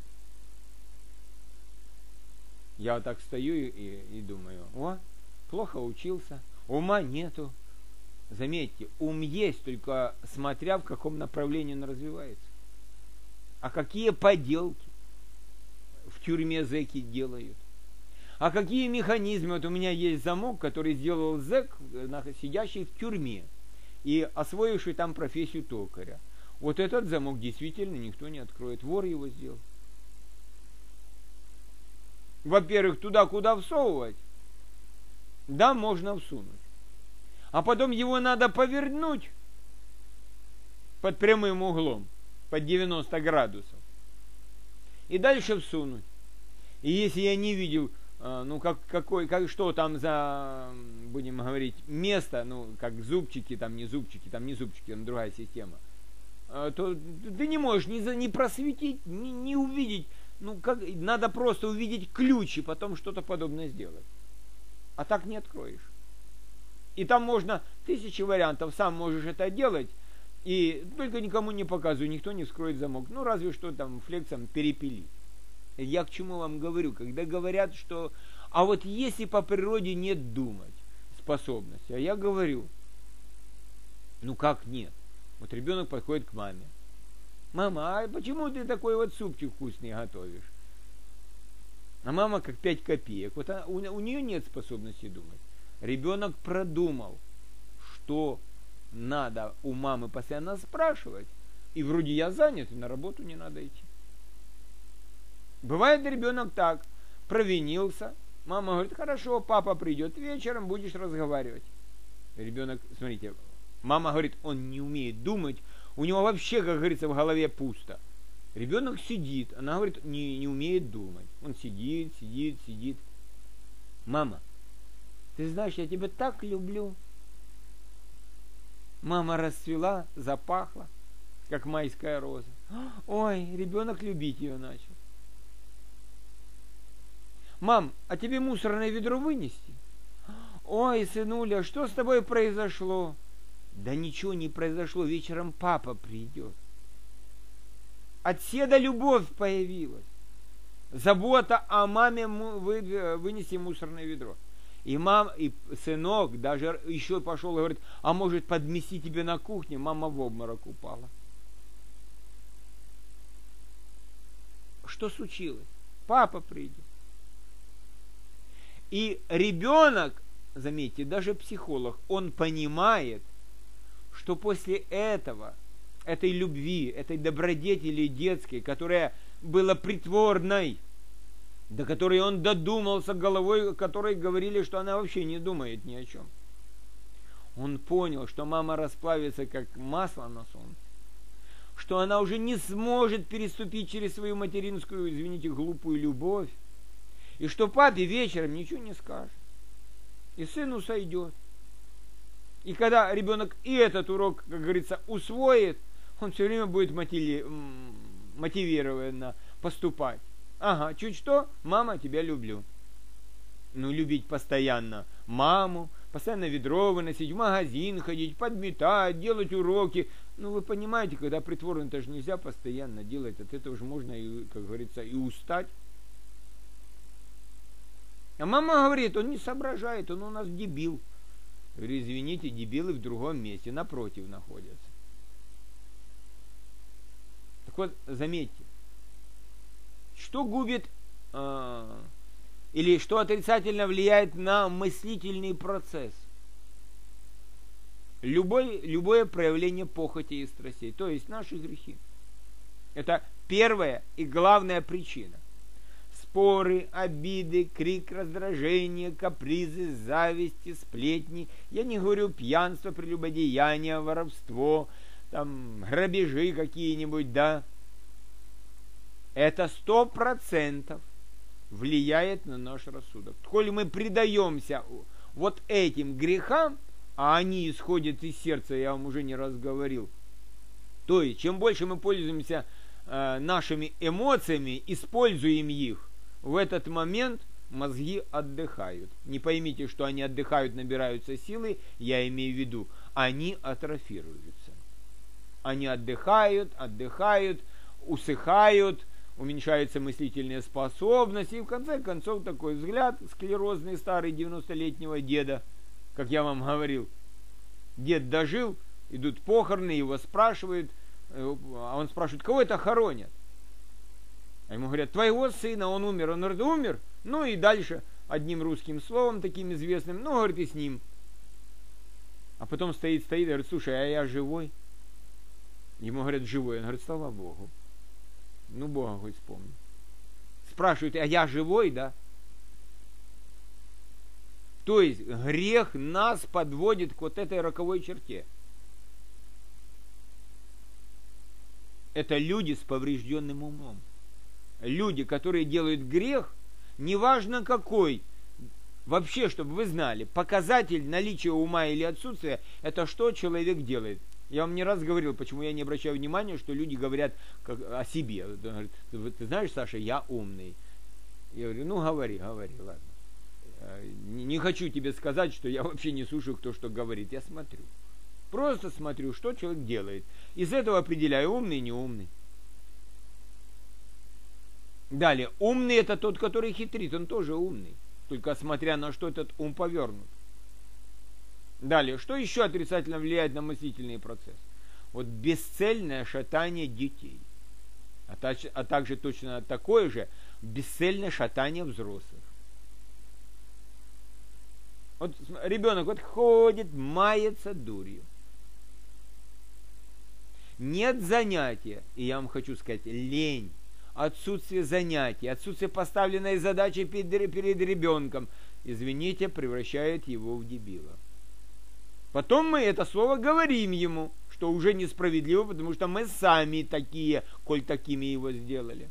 A: Я вот так стою и думаю: о, плохо учился, ума нету. Заметьте, ум есть, только смотря в каком направлении он развивается. А какие поделки в тюрьме зэки делают? А какие механизмы? Вот у меня есть замок, который сделал зэк, сидящий в тюрьме и освоивший там профессию токаря. Вот этот замок действительно никто не откроет. Вор его сделал. Во-первых, туда, куда всовывать, да, можно всунуть. А потом его надо повернуть под прямым углом, под 90 градусов. И дальше всунуть. И если я не видел, что там за, будем говорить, место, ну, как зубчики, там не зубчики, там другая система, то ты не можешь ни просветить, ни увидеть. Ну, надо просто увидеть ключ и потом что-то подобное сделать. А так не откроешь. И там можно 1000 вариантов, сам можешь это делать, и только никому не показывай, никто не вскроет замок. Ну, разве что там флексом перепилить. Я к чему вам говорю? Когда говорят, что... А вот если по природе нет думать способности, а я говорю, ну как нет? Вот ребенок подходит к маме. Мама, а почему ты такой вот супчик вкусный готовишь? А мама как 5 копеек. Вот у нее нет способности думать. Ребенок продумал, что надо у мамы постоянно спрашивать. И вроде я занят, и на работу не надо идти. Бывает, ребенок так, провинился. Мама говорит: хорошо, папа придет вечером, будешь разговаривать. Ребенок, смотрите, мама говорит, он не умеет думать, у него вообще, как говорится, в голове пусто. Ребенок сидит, она говорит, не умеет думать. Он сидит. Мама, ты знаешь, я тебя так люблю. Мама расцвела, запахла, как майская роза. Ой, ребенок любить ее начал. Мам, а тебе мусорное ведро вынести? Ой, сынуля, что с тобой произошло? Да ничего не произошло, вечером папа придет. Отседа любовь появилась. Забота о маме вынести мусорное ведро. И сынок даже еще пошел и говорит: а может подмести тебе на кухне? Мама в обморок упала. что случилось? Папа придет. И ребенок, заметьте, даже психолог, он понимает, что после этого, этой любви, этой добродетели детской, которая была притворной, до которой он додумался головой, которой говорили, что она вообще не думает ни о чем. Он понял, что мама расплавится, как масло на солнце, что она уже не сможет переступить через свою материнскую, извините, глупую любовь, и что папе вечером ничего не скажет, и сыну сойдет. И когда ребенок и этот урок, как говорится, усвоит, он все время будет мотивированно поступать. Ага, чуть что, мама, тебя люблю. Ну, любить постоянно маму, постоянно ведро выносить, в магазин ходить, подметать, делать уроки. Ну, вы понимаете, когда притворно, это же нельзя постоянно делать. От этого же можно, как говорится, и устать. А мама говорит, он не соображает, он у нас дебил. Я говорю, извините, дебилы в другом месте, напротив находятся. Так вот, заметьте, что губит или что отрицательно влияет на мыслительный процесс? Любое проявление похоти и страстей, то есть наши грехи. Это первая и главная причина. Споры, обиды, крик, раздражение, капризы, зависти, сплетни. Я не говорю пьянство, прелюбодеяние, воровство, там, грабежи какие-нибудь, да. Это 100% влияет на наш рассудок. Коли мы предаемся вот этим грехам, а они исходят из сердца, я вам уже не раз говорил. То есть, чем больше мы пользуемся нашими эмоциями, используем их, в этот момент мозги отдыхают. Не поймите, что они отдыхают, набираются силы, я имею в виду, они атрофируются. Они отдыхают, усыхают, уменьшаются мыслительные способности, и в конце концов такой взгляд склерозный старый 90-летнего деда, как я вам говорил. Дед дожил, идут похороны, его спрашивают, а он спрашивает, кого это хоронят? А ему говорят, твоего сына, он умер. Он говорит, умер? Ну и дальше одним русским словом, таким известным, ну, говорит, и с ним. А потом стоит, говорит, слушай, а я живой? Ему говорят, живой. Он говорит, слава Богу. Ну, Бога хоть вспомни. Спрашивают, а я живой, да? То есть грех нас подводит к вот этой роковой черте. Это люди с поврежденным умом. Люди, которые делают грех, неважно какой, вообще, чтобы вы знали, показатель наличия ума или отсутствия, это что человек делает. Я вам не раз говорил, почему я не обращаю внимания, что люди говорят о себе. Говорят, ты знаешь, Саша, я умный. Я говорю, ну говори, ладно. Не хочу тебе сказать, что я вообще не слушаю, кто что говорит. Я смотрю. Просто смотрю, что человек делает. Из этого определяю, умный, не умный. Далее, умный это тот, который хитрит, он тоже умный. Только смотря на что этот ум повернут. Далее, что еще отрицательно влияет на мыслительный процесс? Вот бесцельное шатание детей. А также точно такое же бесцельное шатание взрослых. Вот ребенок вот ходит, мается дурью. Нет занятия, и я вам хочу сказать, лень, отсутствие занятий, отсутствие поставленной задачи перед ребенком, извините, превращает его в дебила. Потом мы это слово говорим ему, что уже несправедливо, потому что мы сами такие, коль такими его сделали.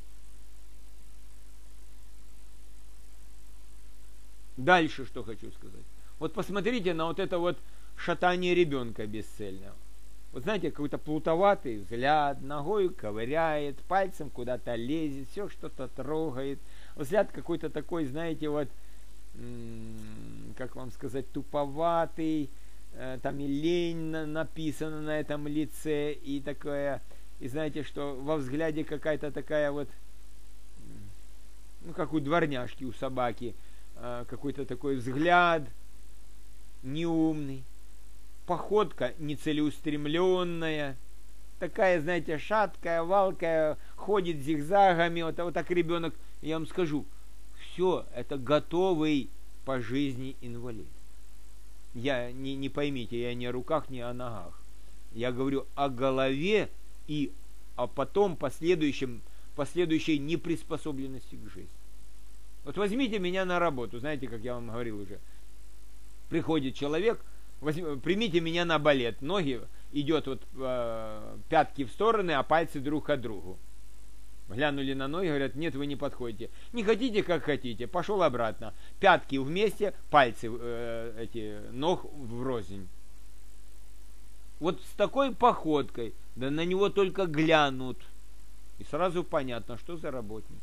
A: Дальше что хочу сказать. Вот посмотрите на вот это вот шатание ребенка бесцельного. Вот знаете, какой-то плутоватый взгляд, ногой ковыряет, пальцем куда-то лезет, все что-то трогает. Взгляд какой-то такой, знаете, вот, как вам сказать, туповатый, там и лень написано на этом лице, и такое, и знаете, что во взгляде какая-то такая вот, ну, как у дворняжки, у собаки, какой-то такой взгляд неумный, походка нецелеустремленная, такая, знаете, шаткая, валкая, ходит зигзагами, вот так ребенок, я вам скажу, все, это готовый по жизни инвалид. Я не поймите, я не о руках, не о ногах. Я говорю о голове и о потом последующей неприспособленности к жизни. Вот возьмите меня на работу, знаете, как я вам говорил уже. Приходит человек, примите меня на балет, ноги идет вот пятки в стороны, а пальцы друг к другу. Глянули на ноги, говорят, нет, вы не подходите. Не хотите, как хотите, пошел обратно. Пятки вместе, пальцы ног врознь. Вот с такой походкой, да на него только глянут, и сразу понятно, что за работник.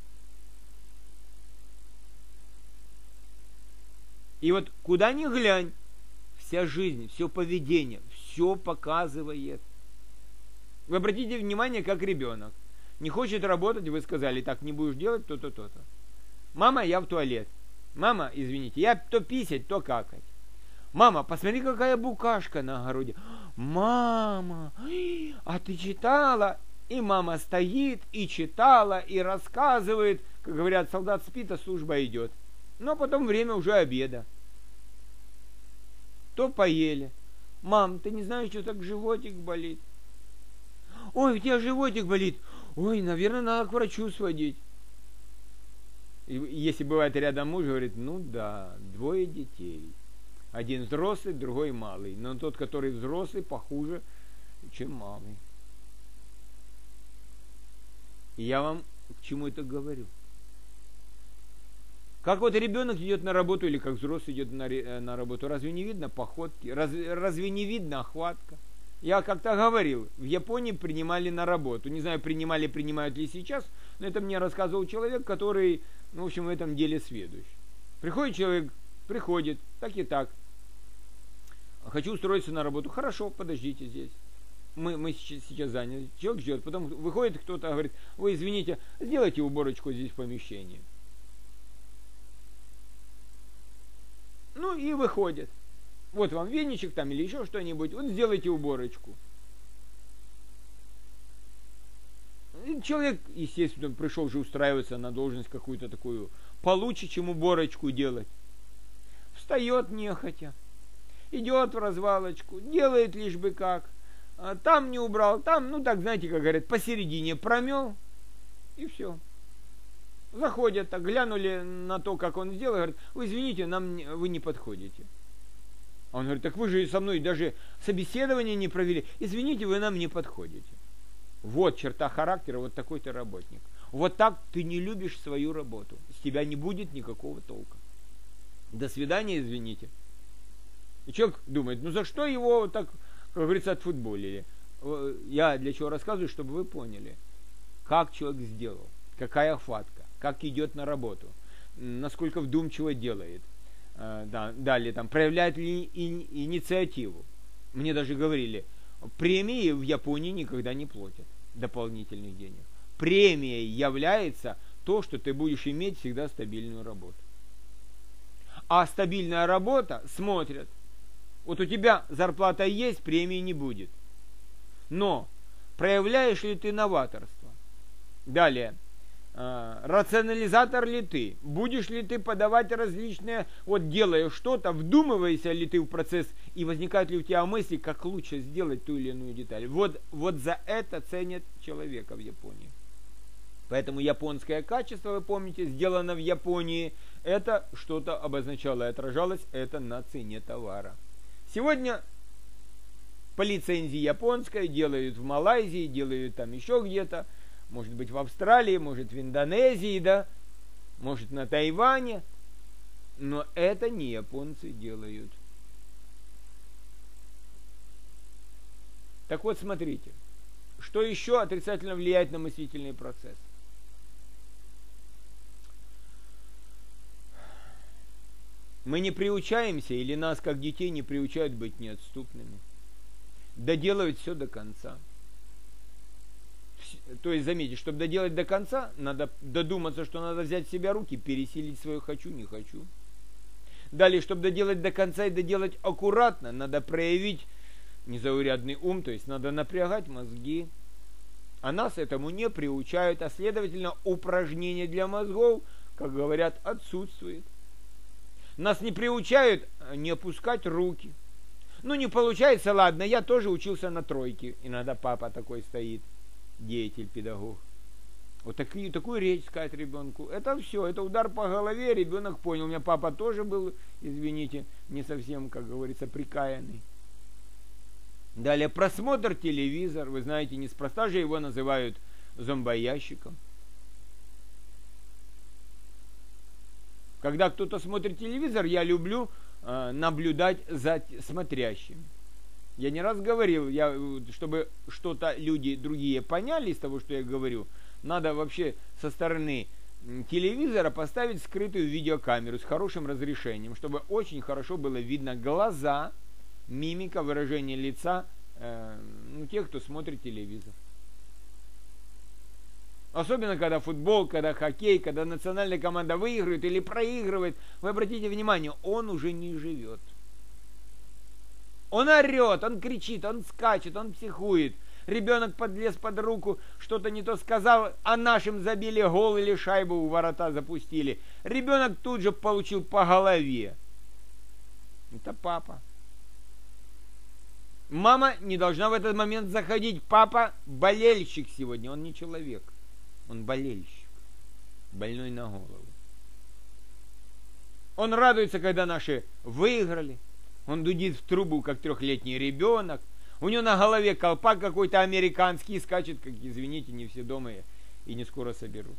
A: И вот куда ни глянь, вся жизнь, все поведение, все показывает. Вы обратите внимание, как ребенок. Не хочет работать, вы сказали, так не будешь делать, то-то, то-то. Мама, я в туалет. Мама, извините, я то писать, то какать. Мама, посмотри, какая букашка на огороде. Мама, а ты читала? И мама стоит, и читала, и рассказывает. Как говорят, солдат спит, а служба идет. Но потом время уже обеда. То поели. Мам, ты не знаешь, что так животик болит? Ой, у тебя животик болит. Ой, наверное, надо к врачу сводить. И если бывает рядом муж, говорит, ну да, 2 детей. Один взрослый, другой малый. Но тот, который взрослый, похуже, чем малый. И я вам к чему это говорю. Как вот ребенок идет на работу, или как взрослый идет на работу, разве не видно походки? Разве не видно охватка? Я как-то говорил, в Японии принимали на работу. Не знаю, принимают ли сейчас, но это мне рассказывал человек, который, в общем, в этом деле сведущ. Приходит человек, так и так. Хочу устроиться на работу. Хорошо, подождите здесь. Мы сейчас заняты. Человек ждет. Потом выходит кто-то, говорит, вы извините, сделайте уборочку здесь в помещении. Ну и выходит. Вот вам веничек там или еще что-нибудь. Вот сделайте уборочку. И человек, естественно, пришел же устраиваться на должность какую-то такую получше, чем уборочку делать. Встает нехотя. Идет в развалочку. Делает лишь бы как. Там не убрал, там, так, знаете, как говорят, посередине промел. И все. Заходят, так глянули на то, как он сделал, говорят, вы извините, вы не подходите. А он говорит, так вы же со мной даже собеседование не провели. Извините, вы нам не подходите. Вот черта характера, вот такой ты работник. Вот так ты не любишь свою работу. С тебя не будет никакого толка. До свидания, извините. И человек думает, за что его так, как говорится, отфутболили? Я для чего рассказываю, чтобы вы поняли, как человек сделал, какая хватка, как идет на работу, насколько вдумчиво делает. Далее, проявляет ли инициативу. Мне даже говорили, премии в Японии никогда не платят дополнительных денег. Премией является то, что ты будешь иметь всегда стабильную работу. А стабильная работа смотрят. Вот у тебя зарплата есть, премии не будет. Но проявляешь ли ты новаторство? Далее. Рационализатор ли ты? Будешь ли ты подавать различные, делая что-то, вдумываешься ли ты в процесс, и возникают ли у тебя мысли, как лучше сделать ту или иную деталь. Вот за это ценят человека в Японии. Поэтому японское качество, вы помните, сделано в Японии, это что-то обозначало и отражалось это на цене товара. Сегодня по лицензии японской делают в Малайзии, делают там еще где-то, может быть в Австралии, может в Индонезии, да, может на Тайване, но это не японцы делают. Так вот, смотрите, что еще отрицательно влияет на мыслительный процесс. Мы не приучаемся, или нас, как детей, не приучают быть неотступными, доделывать все до конца. То есть, заметьте, чтобы доделать до конца, надо додуматься, что надо взять в себя руки, пересилить свое «хочу», «не хочу». Далее, чтобы доделать до конца и доделать аккуратно, надо проявить незаурядный ум, то есть надо напрягать мозги. А нас этому не приучают, а следовательно упражнения для мозгов, как говорят, отсутствует. Нас не приучают не опускать руки. Ну не получается, ладно, я тоже учился на тройке. Иногда папа такой стоит, деятель, педагог. Вот такую речь сказать ребенку. Это все, это удар по голове, ребенок понял. У меня папа тоже был, извините, не совсем, как говорится, прикаянный. Далее просмотр телевизора. Вы знаете, неспроста же его называют зомбоящиком. Когда кто-то смотрит телевизор, я люблю наблюдать за смотрящим. Я не раз говорил, чтобы что-то люди другие поняли из того, что я говорю, надо вообще со стороны телевизора поставить скрытую видеокамеру с хорошим разрешением, чтобы очень хорошо было видно глаза, мимика, выражение лица тех, кто смотрит телевизор. Особенно, когда футбол, когда хоккей, когда национальная команда выигрывает или проигрывает. Вы обратите внимание, он уже не живет. Он орет, он кричит, он скачет, он психует. Ребенок подлез под руку, что-то не то сказал, а нашим забили гол или шайбу у ворота запустили. Ребенок тут же получил по голове. Это папа. Мама не должна в этот момент заходить. Папа болельщик сегодня, он не человек. Он болельщик, больной на голову. Он радуется, когда наши выиграли. Он дудит в трубу, как 3-летний ребенок. У него на голове колпак какой-то американский, скачет, как, извините, не все дома и не скоро соберутся.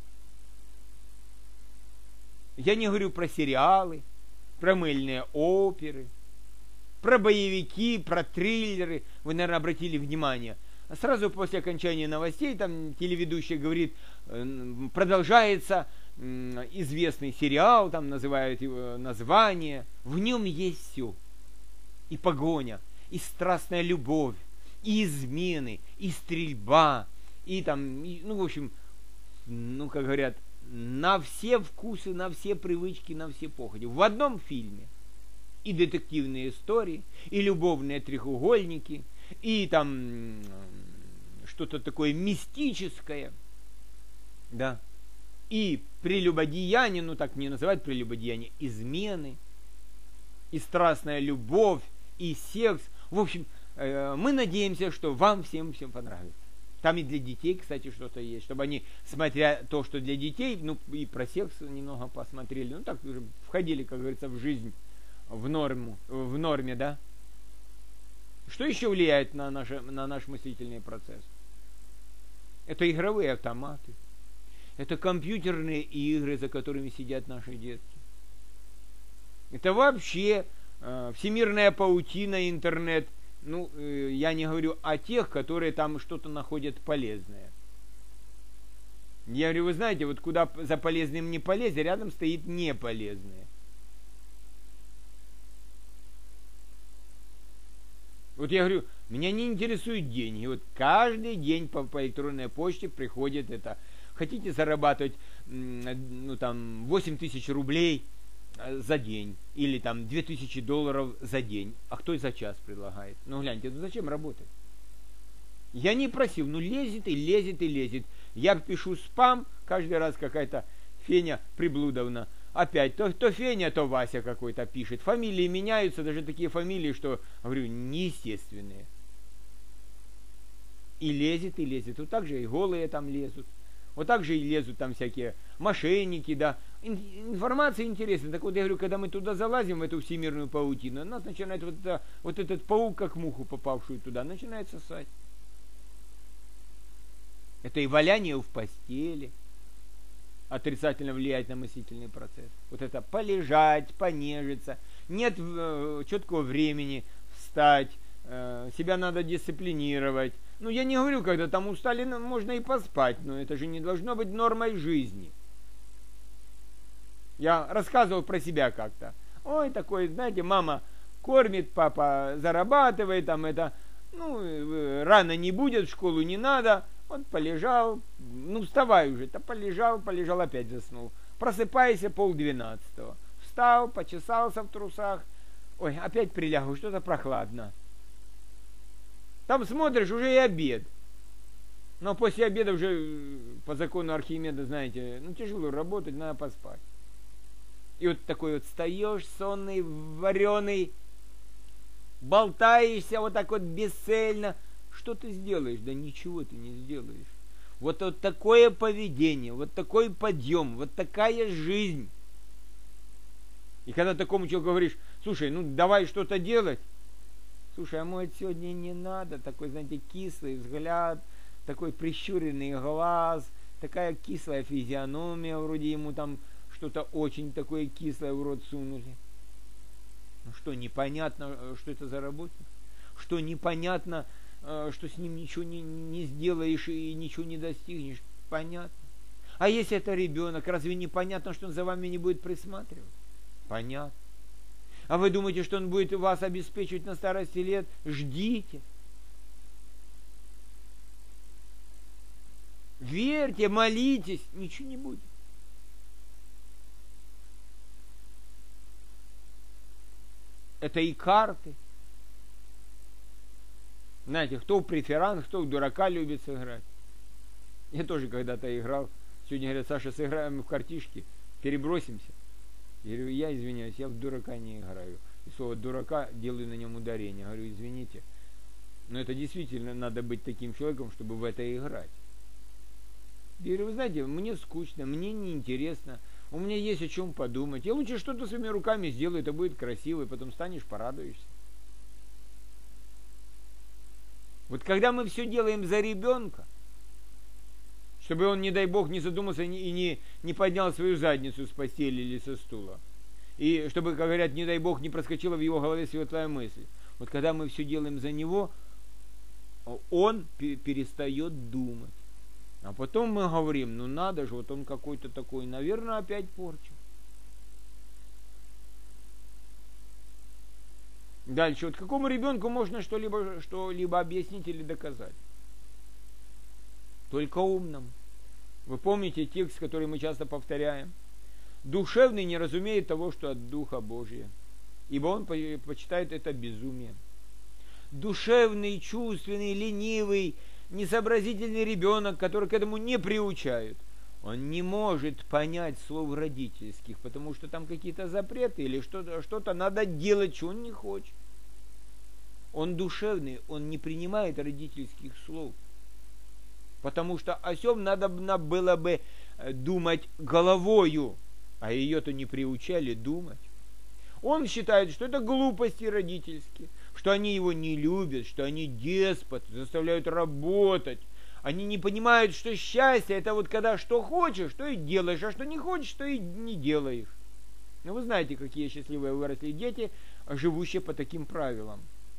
A: Я не говорю про сериалы, про мыльные оперы, про боевики, про триллеры. Вы, наверное, обратили внимание. Сразу после окончания новостей там телеведущий говорит, продолжается известный сериал, там называют его название. В нем есть все. И погоня, и страстная любовь, и измены, и стрельба, и там, в общем, как говорят, на все вкусы, на все привычки, на все похоти. В одном фильме и детективные истории, и любовные треугольники, и там что-то такое мистическое, да, и прелюбодеяние, так не называют прелюбодеяние, измены, и страстная любовь, и секс. В общем, мы надеемся, что вам всем понравится. Там и для детей, кстати, что-то есть, чтобы они, смотря то, что для детей, и про секс немного посмотрели, так уже входили, как говорится, в жизнь, в норме, да. Что еще влияет на наш мыслительный процесс? Это игровые автоматы. Это компьютерные игры, за которыми сидят наши детки. Это вообще всемирная паутина, интернет. Я не говорю о тех, которые там что-то находят полезное. Я говорю, вы знаете, вот куда за полезным не полезть, рядом стоит неполезное. Вот я говорю, меня не интересуют деньги. Вот каждый день по электронной почте приходит это. Хотите зарабатывать 8 тысяч рублей за день. Или там $2000 за день. А кто и за час предлагает? Гляньте, зачем работать? Я не просил, лезет и лезет и лезет. Я пишу спам, каждый раз какая-то Феня Приблудовна. Опять, то Феня, то Вася какой-то пишет. Фамилии меняются, даже такие фамилии, что, говорю, неестественные. И лезет, и лезет. Вот так же и голые там лезут. Вот так же и лезут там всякие мошенники, да. Информация интересная. Так вот, я говорю, когда мы туда залазим, в эту всемирную паутину, нас начинает вот этот паук, как муху, попавшую туда, начинает сосать. Это и валяние в постели отрицательно влияет на мыслительный процесс. Вот это полежать, понежиться, нет четкого времени встать, себя надо дисциплинировать. Я не говорю, когда там устали, можно и поспать, но это же не должно быть нормой жизни. Я рассказывал про себя как-то. Ой, такой, знаете, мама кормит, папа зарабатывает, там это, рано не будет, в школу не надо. Вот полежал, вставай уже, полежал, опять заснул. Просыпайся 11:30. Встал, почесался в трусах. Ой, опять прилягу, что-то прохладно. Там смотришь, уже и обед. Но после обеда уже по закону Архимеда, знаете, ну тяжело работать, надо поспать. И вот такой вот встаешь сонный, вареный, болтаешься вот так вот бесцельно. Что ты сделаешь? Да ничего ты не сделаешь. Вот такое поведение, вот такой подъем, вот такая жизнь. И когда такому человеку говоришь, слушай, ну давай что-то делать. Слушай, а может сегодня не надо, такой, знаете, кислый взгляд, такой прищуренный глаз, такая кислая физиономия, вроде ему там что-то очень такое кислое в рот сунули. Ну что, непонятно, что это за работник? Что непонятно, что с ним ничего не сделаешь и ничего не достигнешь? Понятно. А если это ребенок, разве не понятно, что он за вами не будет присматривать? Понятно. А вы думаете, что он будет вас обеспечивать на старости лет? Ждите. Верьте, молитесь, ничего не будет. Это и карты. Знаете, кто в преферанс, кто в дурака любит сыграть. Я тоже когда-то играл. Сегодня говорят, Саша, сыграем в картишки, перебросимся. Я говорю, я извиняюсь, я в дурака не играю. И слово дурака делаю на нем ударение. Я говорю, извините. Но это действительно надо быть таким человеком, чтобы в это играть. Я говорю, вы знаете, мне скучно, мне неинтересно. У меня есть о чем подумать. Я лучше что-то своими руками сделаю, это будет красиво, и потом станешь, порадуешься. Вот когда мы все делаем за ребенка, чтобы он, не дай бог, не задумался и не поднял свою задницу с постели или со стула. И чтобы, как говорят, не дай бог, не проскочила в его голове светлая мысль. Вот когда мы все делаем за него, он перестает думать. А потом мы говорим, ну надо же, вот он какой-то такой, наверное, опять порчу. Дальше, вот какому ребенку можно что-либо объяснить или доказать? Только умному. Вы помните текст, который мы часто повторяем? Душевный не разумеет того, что от Духа Божия, ибо он почитает это безумием. Душевный, чувственный, ленивый, несообразительный ребенок, который к этому не приучают, он не может понять слов родительских, потому что там какие-то запреты или что-то надо делать, что он не хочет. Он душевный, он не принимает родительских слов. Потому что о сем надо было бы думать головою, а ее-то не приучали думать. Он считает, что это глупости родительские, что они его не любят, что они деспоты, заставляют работать. Они не понимают, что счастье это вот когда что хочешь, то и делаешь, а что не хочешь, то и не делаешь. Ну вы знаете, какие счастливые выросли дети, живущие по таким правилам.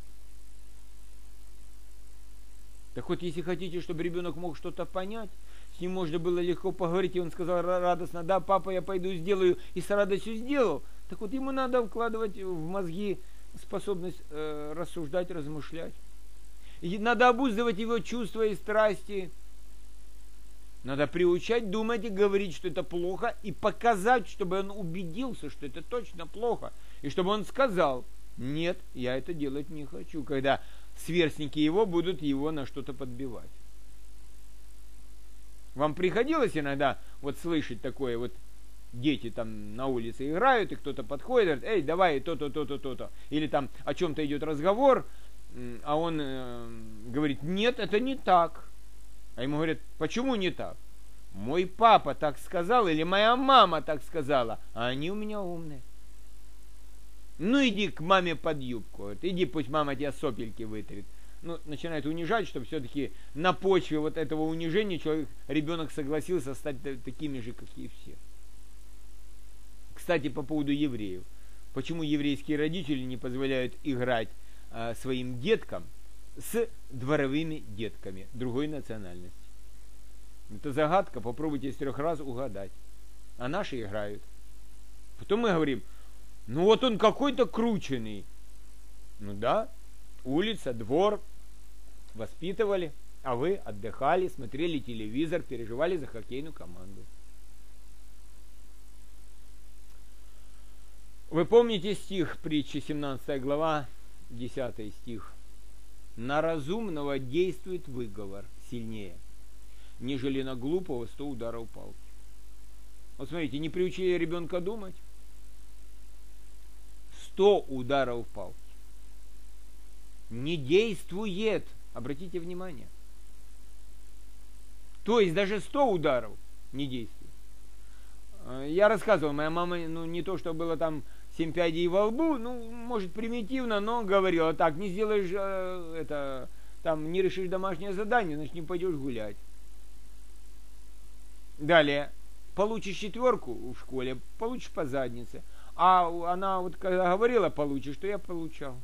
A: Так вот, если хотите, чтобы ребенок мог что-то понять, с ним можно было легко поговорить, и он сказал радостно, да, папа, я пойду сделаю, и с радостью сделал. Так вот, ему надо вкладывать в мозги способность рассуждать, размышлять. И надо обуздывать его чувства и страсти. Надо приучать думать и говорить, что это плохо, и показать, чтобы он убедился, что это точно плохо. И чтобы он сказал, нет, я это делать не хочу, когда сверстники его будут его на что-то подбивать. Вам приходилось иногда вот слышать такое, вот дети там на улице играют, и кто-то подходит, говорит, эй, давай то-то, то-то, то-то. Или там о чем-то идет разговор, а он говорит, нет, это не так. А ему говорят, почему не так? Мой папа так сказал, или моя мама так сказала, а они у меня умные. Ну иди к маме под юбку, вот, иди, пусть мама тебя сопельки вытрет. Ну, начинает унижать, чтобы все-таки на почве вот этого унижения ребенок согласился стать такими же, как и все. Кстати, по поводу евреев. Почему еврейские родители не позволяют играть своим деткам с дворовыми детками другой национальности? Это загадка, попробуйте с 3 раз угадать. А наши играют. Потом мы говорим, ну вот он какой-то крученый. Ну да, улица, двор, воспитывали, а вы отдыхали, смотрели телевизор, переживали за хоккейную команду. Вы помните стих притчи, 17 глава, 10 стих? На разумного действует выговор сильнее, нежели на глупого 100 ударов палки. Вот смотрите, не приучили ребенка думать. 100 ударов палки. Не действует. Обратите внимание. То есть даже 100 ударов не действует. Я рассказывал, моя мама, не то, что было там 7 пядей во лбу, может примитивно, но говорила, так, не сделаешь там не решишь домашнее задание, значит не пойдешь гулять. Далее, получишь 4 в школе, получишь по заднице. А она вот когда говорила получишь, то я получал.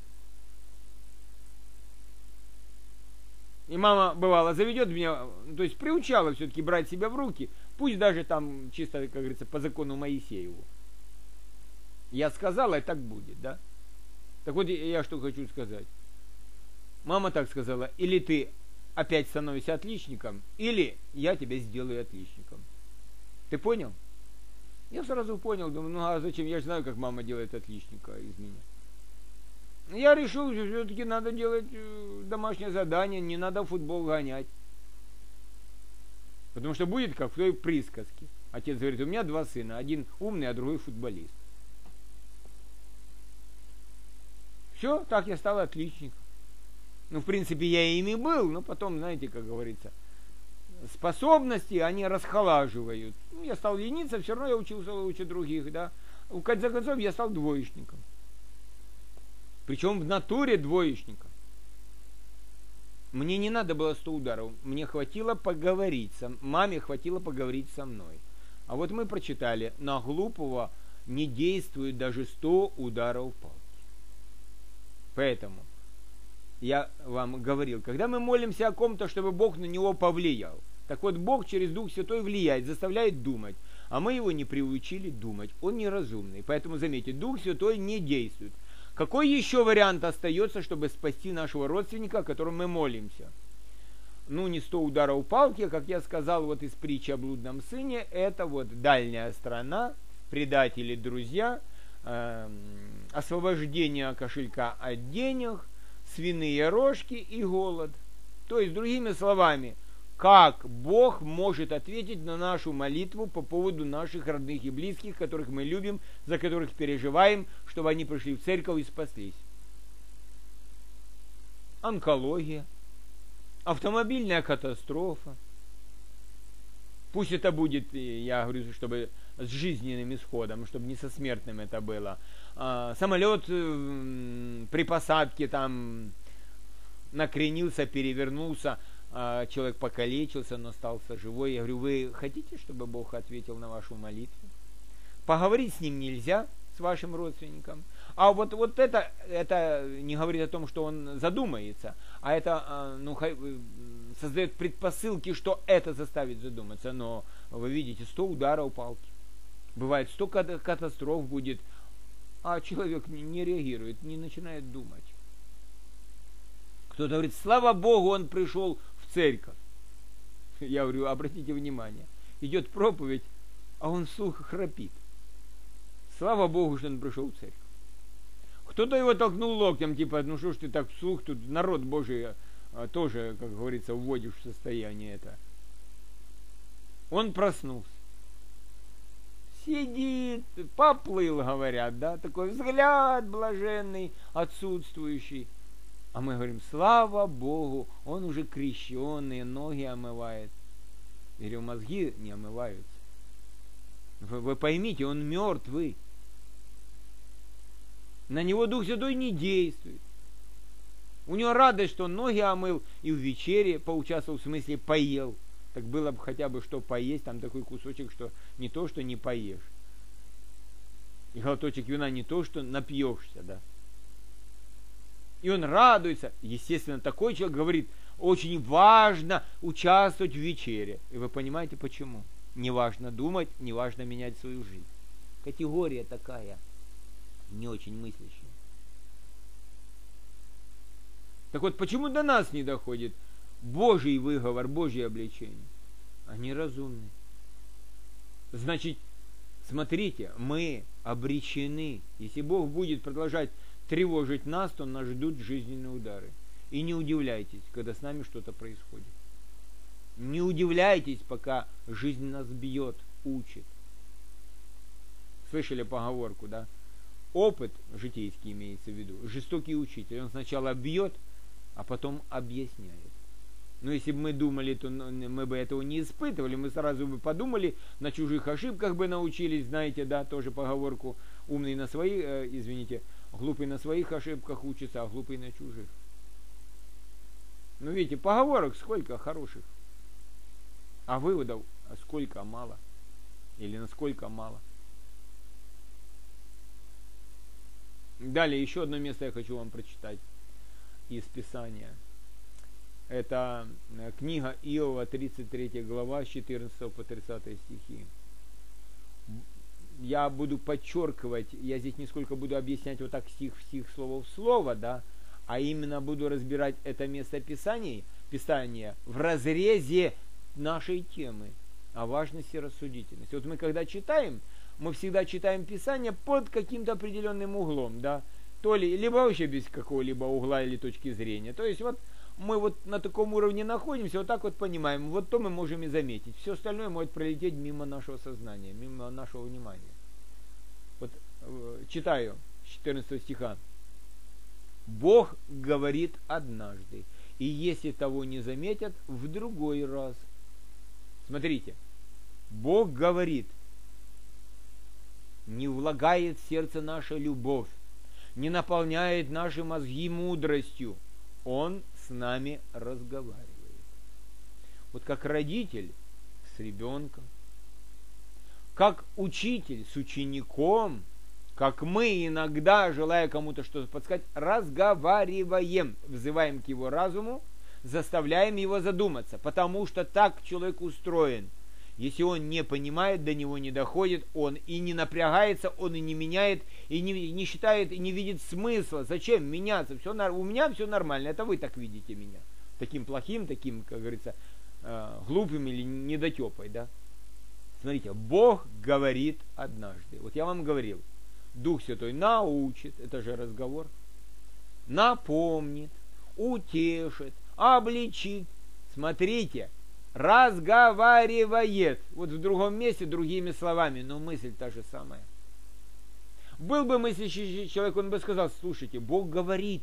A: И мама, бывало, заведет меня, то есть приучала все-таки брать себя в руки, пусть даже там чисто, как говорится, по закону Моисееву. Я сказала, и так будет, да? Так вот, я что хочу сказать. Мама так сказала, или ты опять становишься отличником, или я тебя сделаю отличником. Ты понял? Я сразу понял, думаю, а зачем? Я же знаю, как мама делает отличника из меня. Я решил, что все-таки надо делать домашнее задание, не надо в футбол гонять. Потому что будет, как в той присказке. Отец говорит, у меня 2 сына, один умный, а другой футболист. Все, так я стал отличником. В принципе, я ими был, но потом, знаете, как говорится, способности, они расхолаживают. Я стал лениться, все равно я учился лучше других, да. В конце концов, я стал двоечником. Причем в натуре двоечника. Мне не надо было 100 ударов, мне хватило поговорить, маме хватило поговорить со мной. А вот мы прочитали, на глупого не действует даже 100 ударов палки. Поэтому я вам говорил, когда мы молимся о ком-то, чтобы Бог на него повлиял, так вот Бог через Дух Святой влияет, заставляет думать, а мы его не приучили думать, он неразумный. Поэтому заметьте, Дух Святой не действует. Какой еще вариант остается, чтобы спасти нашего родственника, о котором мы молимся? Не 100 ударов палки, как я сказал, вот из притчи о блудном сыне, это вот дальняя страна, предатели, друзья, освобождение кошелька от денег, свиные рожки и голод. То есть, другими словами, как Бог может ответить на нашу молитву по поводу наших родных и близких, которых мы любим, за которых переживаем, чтобы они пришли в церковь и спаслись. Онкология, автомобильная катастрофа. Пусть это будет, я говорю, чтобы с жизненным исходом, чтобы не со смертным это было. Самолет при посадке там накренился, перевернулся, человек покалечился, но остался живой. Я говорю, вы хотите, чтобы Бог ответил на вашу молитву? Поговорить с ним нельзя, с вашим родственником. А вот это не говорит о том, что он задумается, а это создает предпосылки, что это заставит задуматься. Но вы видите, 100 ударов палки. Бывает 100 катастроф будет, а человек не реагирует, не начинает думать. Кто-то говорит, слава Богу, он пришел в церковь. Я говорю, обратите внимание, идет проповедь, а он вслух храпит. Слава Богу, что он пришел в церковь. Кто-то его толкнул локтем, типа, что ж ты так вслух, тут народ Божий тоже, как говорится, вводишь в состояние это. Он проснулся. Сидит, поплыл, говорят, да, такой взгляд блаженный, отсутствующий. А мы говорим, слава Богу, он уже крещеный, ноги омывает. Я говорю, мозги не омываются. Вы поймите, он мертвый. На него Дух Святой не действует. У него радость, что он ноги омыл и в вечере поучаствовал, в смысле поел. Так было бы хотя бы что поесть, там такой кусочек, что не то, что не поешь. И глоточек вина не то, что напьешься, да. И он радуется. Естественно, такой человек говорит, очень важно участвовать в вечере. И вы понимаете, почему? Не важно думать, не важно менять свою жизнь. Категория такая, не очень мыслящая. Так вот, почему до нас не доходит Божий выговор, Божье обличение? Они разумны. Значит, смотрите, мы обречены. Если Бог будет продолжать тревожить нас, то нас ждут жизненные удары. И не удивляйтесь, когда с нами что-то происходит. Не удивляйтесь, пока жизнь нас бьет, учит. Слышали поговорку, да? Опыт житейский имеется в виду. Жестокий учитель. Он сначала бьет, а потом объясняет. Но если бы мы думали, то мы бы этого не испытывали. Мы сразу бы подумали, на чужих ошибках бы научились. Знаете, да, тоже поговорку. Умный на своих, глупый на своих ошибках учится, а глупый на чужих. Ну, видите, поговорок сколько хороших. А выводов сколько мало. Или насколько мало. Далее, еще одно место я хочу вам прочитать из Писания. Это книга Иова, 33 глава, с 14 по 30 стихи. Я буду подчеркивать, я здесь не сколько буду объяснять вот так стих в стих, слово в слово, да, а именно буду разбирать это место Писания в разрезе нашей темы о важности рассудительности. Вот мы когда читаем, мы всегда читаем Писание под каким-то определенным углом, да, то ли, либо вообще без какого-либо угла или точки зрения. То есть вот мы вот на таком уровне находимся, вот так вот понимаем, вот то мы можем и заметить. Все остальное может пролететь мимо нашего сознания, мимо нашего внимания. Вот читаю 14 стиха. Бог говорит однажды, и если того не заметят, в другой раз. Смотрите, Бог говорит, не влагает в сердце наше любовь, не наполняет наши мозги мудростью. Он с нами разговаривает. Вот как родитель с ребенком, как учитель с учеником, как мы иногда, желая кому-то что-то подсказать, разговариваем, взываем к его разуму, заставляем его задуматься, потому что так человек устроен. Если он не понимает, до него не доходит, он и не напрягается, он и не меняет, и не считает, и не видит смысла. Зачем меняться? У меня все нормально, это вы так видите меня. Таким плохим, таким, как говорится, глупым или недотепой, да? Смотрите, Бог говорит однажды. Вот я вам говорил, Дух Святой научит, это же разговор, напомнит, утешит, обличит. Смотрите, разговаривает. Вот в другом месте, другими словами, но мысль та же самая. Был бы мыслящий человек, он бы сказал, слушайте, Бог говорит.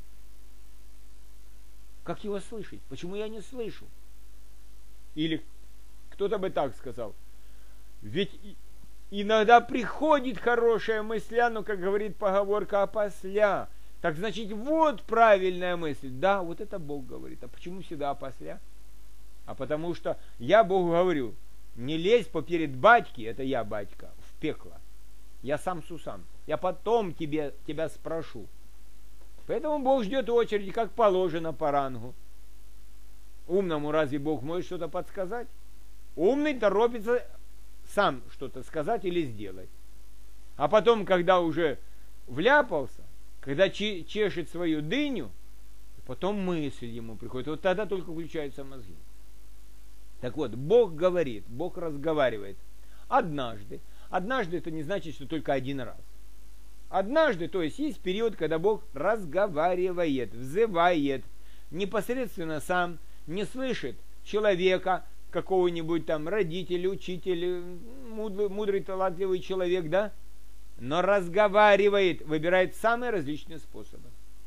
A: Как его слышать? Почему я не слышу? Или кто-то бы так сказал, ведь иногда приходит хорошая мысля, но, как говорит поговорка, опосля. Так значит, вот правильная мысль. Да, вот это Бог говорит. А почему всегда опосля? А потому что я Богу говорю, не лезь поперед батьки, это я батька, в пекло. Я сам сусам. Я потом тебя спрошу. Поэтому Бог ждет очереди, как положено по рангу. Умному разве Бог может что-то подсказать? Умный торопится сам что-то сказать или сделать. А потом, когда уже вляпался, когда чешет свою дыню, потом мысль ему приходит. Вот тогда только включаются мозги. Так вот, Бог говорит, Бог разговаривает. Однажды. Однажды это не значит, что только один раз. Однажды, то есть есть период, когда Бог разговаривает, взывает, непосредственно сам, не слышит человека, какого-нибудь там родителя, учителя, мудрый, талантливый человек, да? Но разговаривает, выбирает самые различные способы.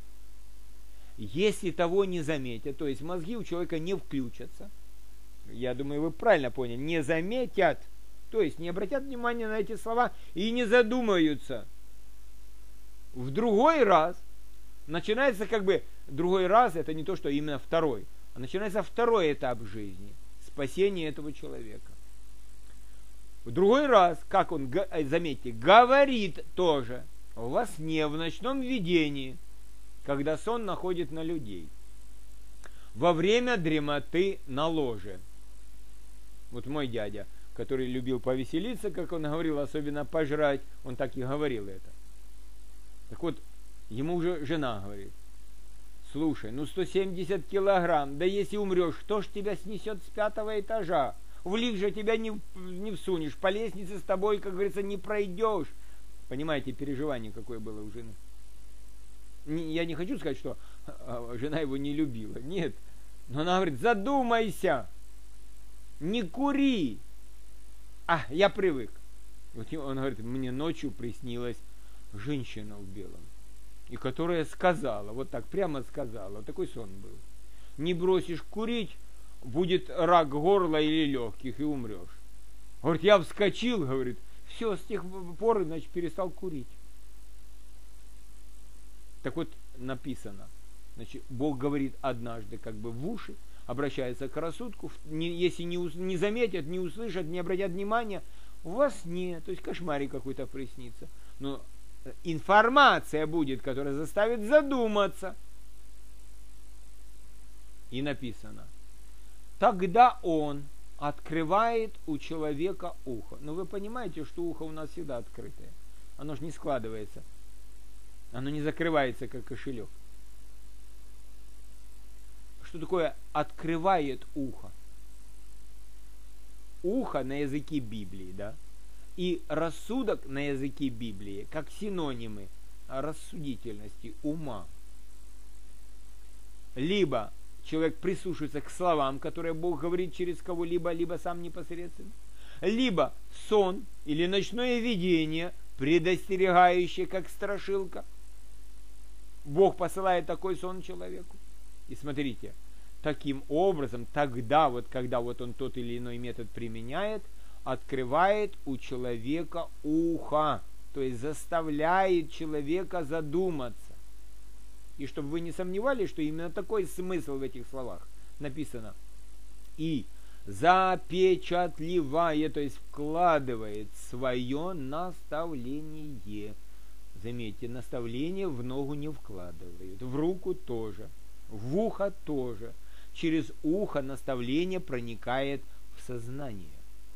A: Если того не заметят, то есть мозги у человека не включатся, я думаю, вы правильно поняли, не заметят, то есть не обратят внимания на эти слова и не задумаются. В другой раз начинается другой раз, это не то, что именно второй, а начинается второй этап жизни, спасение этого человека. В другой раз, как он, заметьте, говорит тоже во сне, в ночном видении, когда сон находит на людей, во время дремоты на ложе. Вот мой дядя, который любил повеселиться, как он говорил, особенно пожрать, он так и говорил это. Так вот, ему уже жена говорит, слушай, 170 килограмм, да если умрешь, кто ж тебя снесет с 5-го этажа? В лифт же тебя не всунешь, по лестнице с тобой, как говорится, не пройдешь. Понимаете, переживание какое было у жены. Я не хочу сказать, что жена его не любила. Нет. Но она говорит, задумайся, не кури. Я привык. Вот он говорит, мне ночью приснилась женщина в белом. И которая сказала, вот так прямо сказала, вот такой сон был. Не бросишь курить, будет рак горла или легких, и умрешь. Говорит, я вскочил, говорит, все, с тех пор, значит, перестал курить. Так вот, написано, значит, Бог говорит однажды как бы в уши, обращается к рассудку, если не заметят, не услышат, не обратят внимания, у вас нет, то есть кошмарик какой-то приснится. Но информация будет, которая заставит задуматься. И написано, тогда он открывает у человека ухо. Но вы понимаете, что ухо у нас всегда открытое. Оно же не складывается. Оно не закрывается, как кошелек. Что такое открывает ухо? Ухо на языке Библии, да? И рассудок на языке Библии, как синонимы рассудительности, ума. Либо человек прислушивается к словам, которые Бог говорит через кого-либо, либо сам непосредственно. Либо сон или ночное видение, предостерегающее, как страшилка. Бог посылает такой сон человеку. И смотрите, таким образом, тогда вот, когда вот он тот или иной метод применяет, открывает у человека ухо, то есть заставляет человека задуматься. И чтобы вы не сомневались, что именно такой смысл в этих словах написано. И запечатлевая, то есть вкладывает свое наставление. Заметьте, наставление в ногу не вкладывает, в руку тоже, в ухо тоже. Через ухо наставление проникает в сознание.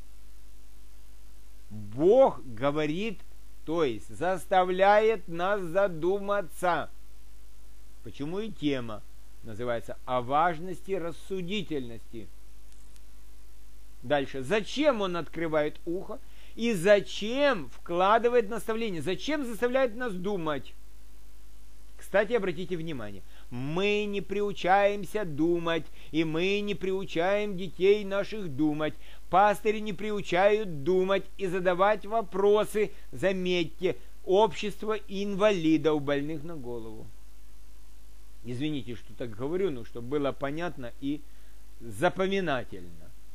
A: Бог говорит, то есть заставляет нас задуматься. Почему и тема называется «О важности рассудительности». Дальше. Зачем он открывает ухо? И зачем вкладывает наставление? Зачем заставляет нас думать? Кстати, обратите внимание, мы не приучаемся думать, и мы не приучаем детей наших думать. Пастыри не приучают думать и задавать вопросы. Заметьте, общество инвалидов, больных на голову. Извините, что так говорю, но чтобы было понятно и запоминательно.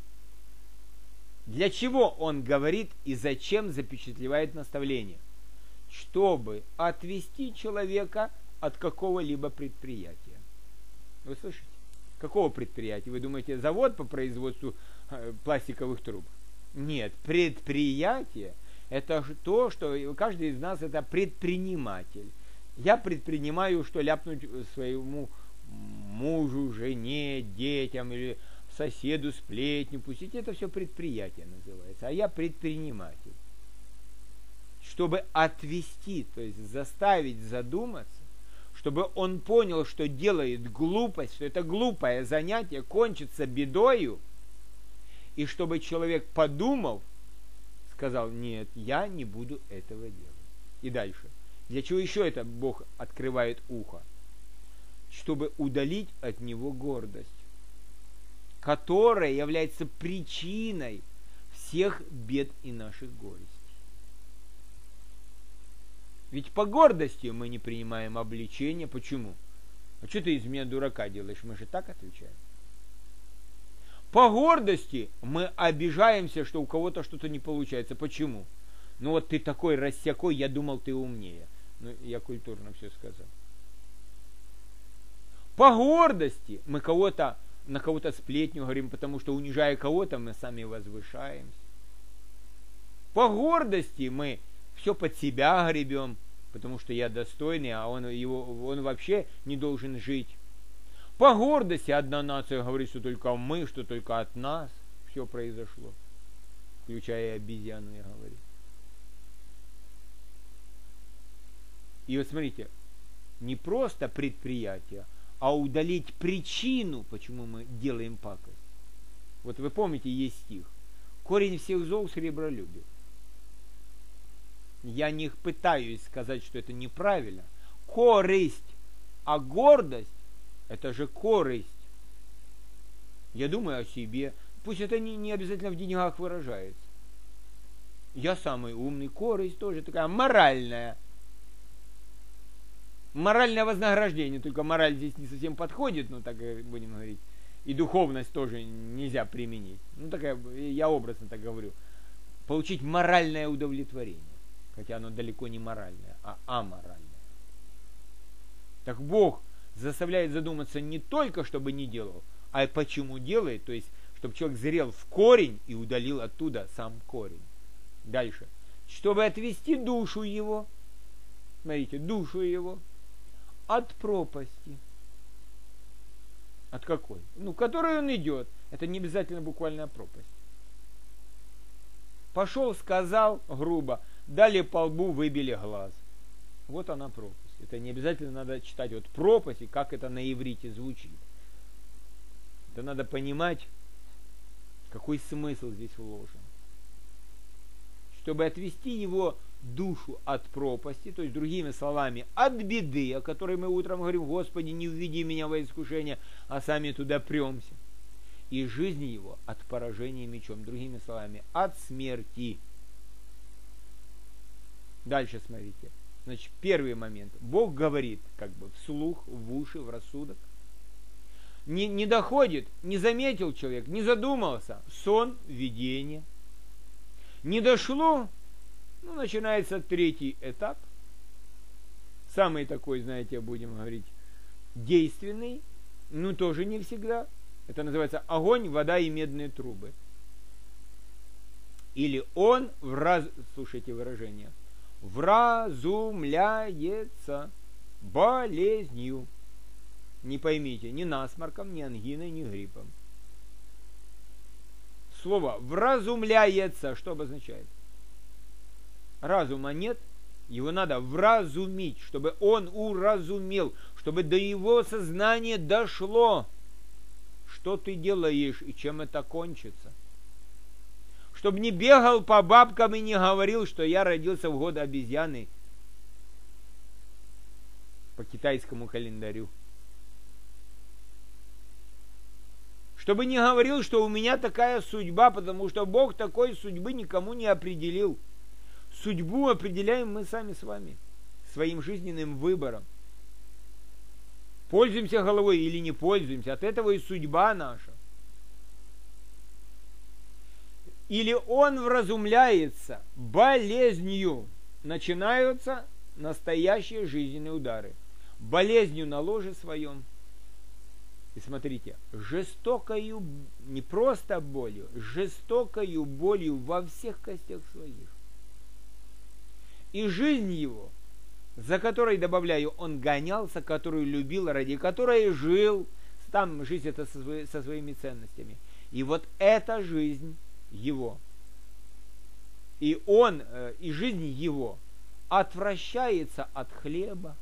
A: Для чего он говорит и зачем запечатлевает наставление? Чтобы отвести человека от какого-либо предприятия. Вы слышите? Какого предприятия? Вы думаете, завод по производству пластиковых труб? Нет, предприятие – это то, что каждый из нас – это предприниматель. Я предпринимаю, что ляпнуть своему мужу, жене, детям или соседу сплетню пустить. Это все предприятие называется. А я предприниматель. Чтобы отвести, то есть заставить задуматься, чтобы он понял, что делает глупость, что это глупое занятие кончится бедою, и чтобы человек, подумав, сказал, нет, я не буду этого делать. И дальше. Для чего еще это Бог открывает ухо? Чтобы удалить от него гордость, которая является причиной всех бед и наших горестей. Ведь по гордости мы не принимаем обличения. Почему? А что ты из меня дурака делаешь? Мы же так отвечаем. По гордости мы обижаемся, что у кого-то что-то не получается. Почему? Ну вот ты такой рассякой, я думал, ты умнее. Ну, я культурно все сказал. По гордости мы на кого-то сплетню говорим, потому что, унижая кого-то, мы сами возвышаемся. По гордости мы все под себя гребем, потому что я достойный, а он вообще не должен жить. По гордости одна нация говорит, что только мы, что только от нас все произошло. Включая и обезьяну, я говорю. И вот смотрите, не просто предприятие, а удалить причину, почему мы делаем пакость. Вот вы помните, есть стих. Корень всех зол сребролюбие. Я не пытаюсь сказать, что это неправильно. Корысть А гордость – это же корысть. Я думаю о себе. Пусть это не обязательно в деньгах выражается. Я самый умный. Корысть тоже такая моральная. Моральное вознаграждение. Только мораль здесь не совсем подходит, ну так будем говорить. И духовность тоже нельзя применить. Ну такая, я образно так говорю. Получить моральное удовлетворение. Хотя оно далеко не моральное, а аморальное. Так Бог заставляет задуматься не только, чтобы не делал, а и почему делает, то есть, чтобы человек зрел в корень и удалил оттуда сам корень. Дальше. Чтобы отвести душу его, смотрите, душу его от пропасти. От какой? Ну, к которой он идет. Это не обязательно буквальная пропасть. Пошел, сказал грубо, дали по лбу, выбили глаз. Вот она пропасть. Это не обязательно надо читать вот пропасть и как это на иврите звучит. Это надо понимать, какой смысл здесь вложен. Чтобы отвести его душу от пропасти, то есть другими словами, от беды, о которой мы утром говорим, Господи, не введи меня во искушение, а сами туда премся. И жизни его от поражения мечом, другими словами, от смерти. Дальше смотрите. Значит, первый момент. Бог говорит, как бы вслух, в уши, в рассудок. Не доходит, не заметил человек, не задумался. Сон, видение. Не дошло, ну, начинается третий этап. Самый такой, знаете, будем говорить, действенный, но тоже не всегда. Это называется огонь, вода и медные трубы. Или он, слушайте выражение, вразумляется болезнью. Не поймите, ни насморком, ни ангиной, ни гриппом. Слово «вразумляется» что обозначает? Разума нет, его надо вразумить, чтобы он уразумел, чтобы до его сознания дошло, что ты делаешь и чем это кончится. Чтобы не бегал по бабкам и не говорил, что я родился в год обезьяны по китайскому календарю. Чтобы не говорил, что у меня такая судьба, потому что Бог такой судьбы никому не определил. Судьбу определяем мы сами с вами, своим жизненным выбором. Пользуемся головой или не пользуемся, от этого и судьба наша. Или он вразумляется болезнью. Начинаются настоящие жизненные удары. Болезнью на ложе своем. И смотрите, жестокою, не просто болью, жестокою болью во всех костях своих. И жизнь его, за которой, добавляю, он гонялся, которую любил, ради которой жил, там жизнь это со своими ценностями. И вот эта жизнь его, и он, и жизнь его отвращается от хлеба,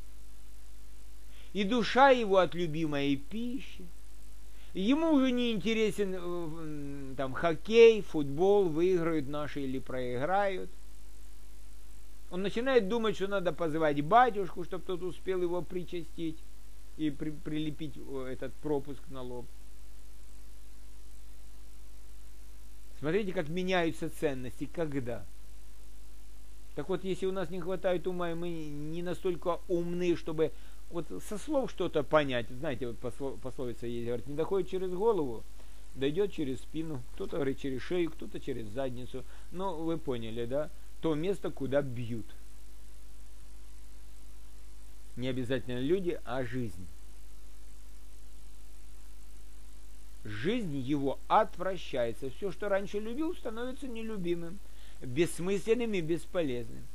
A: и душа его от любимой пищи. Ему уже не интересен там хоккей, футбол, выиграют наши или проиграют. Он начинает думать, что надо позывать батюшку, чтобы тот успел его причастить и прилепить этот пропуск на лоб. Смотрите, как меняются ценности, когда. Так вот, если у нас не хватает ума, и мы не настолько умны, чтобы вот со слов что-то понять. Знаете, вот пословица есть, говорит, не доходит через голову, дойдет через спину, кто-то говорит через шею, кто-то через задницу. Но вы поняли, да? То место, куда бьют. Не обязательно люди, а жизнь. Жизнь его отвращается. Все, что раньше любил, становится нелюбимым, бессмысленным и бесполезным.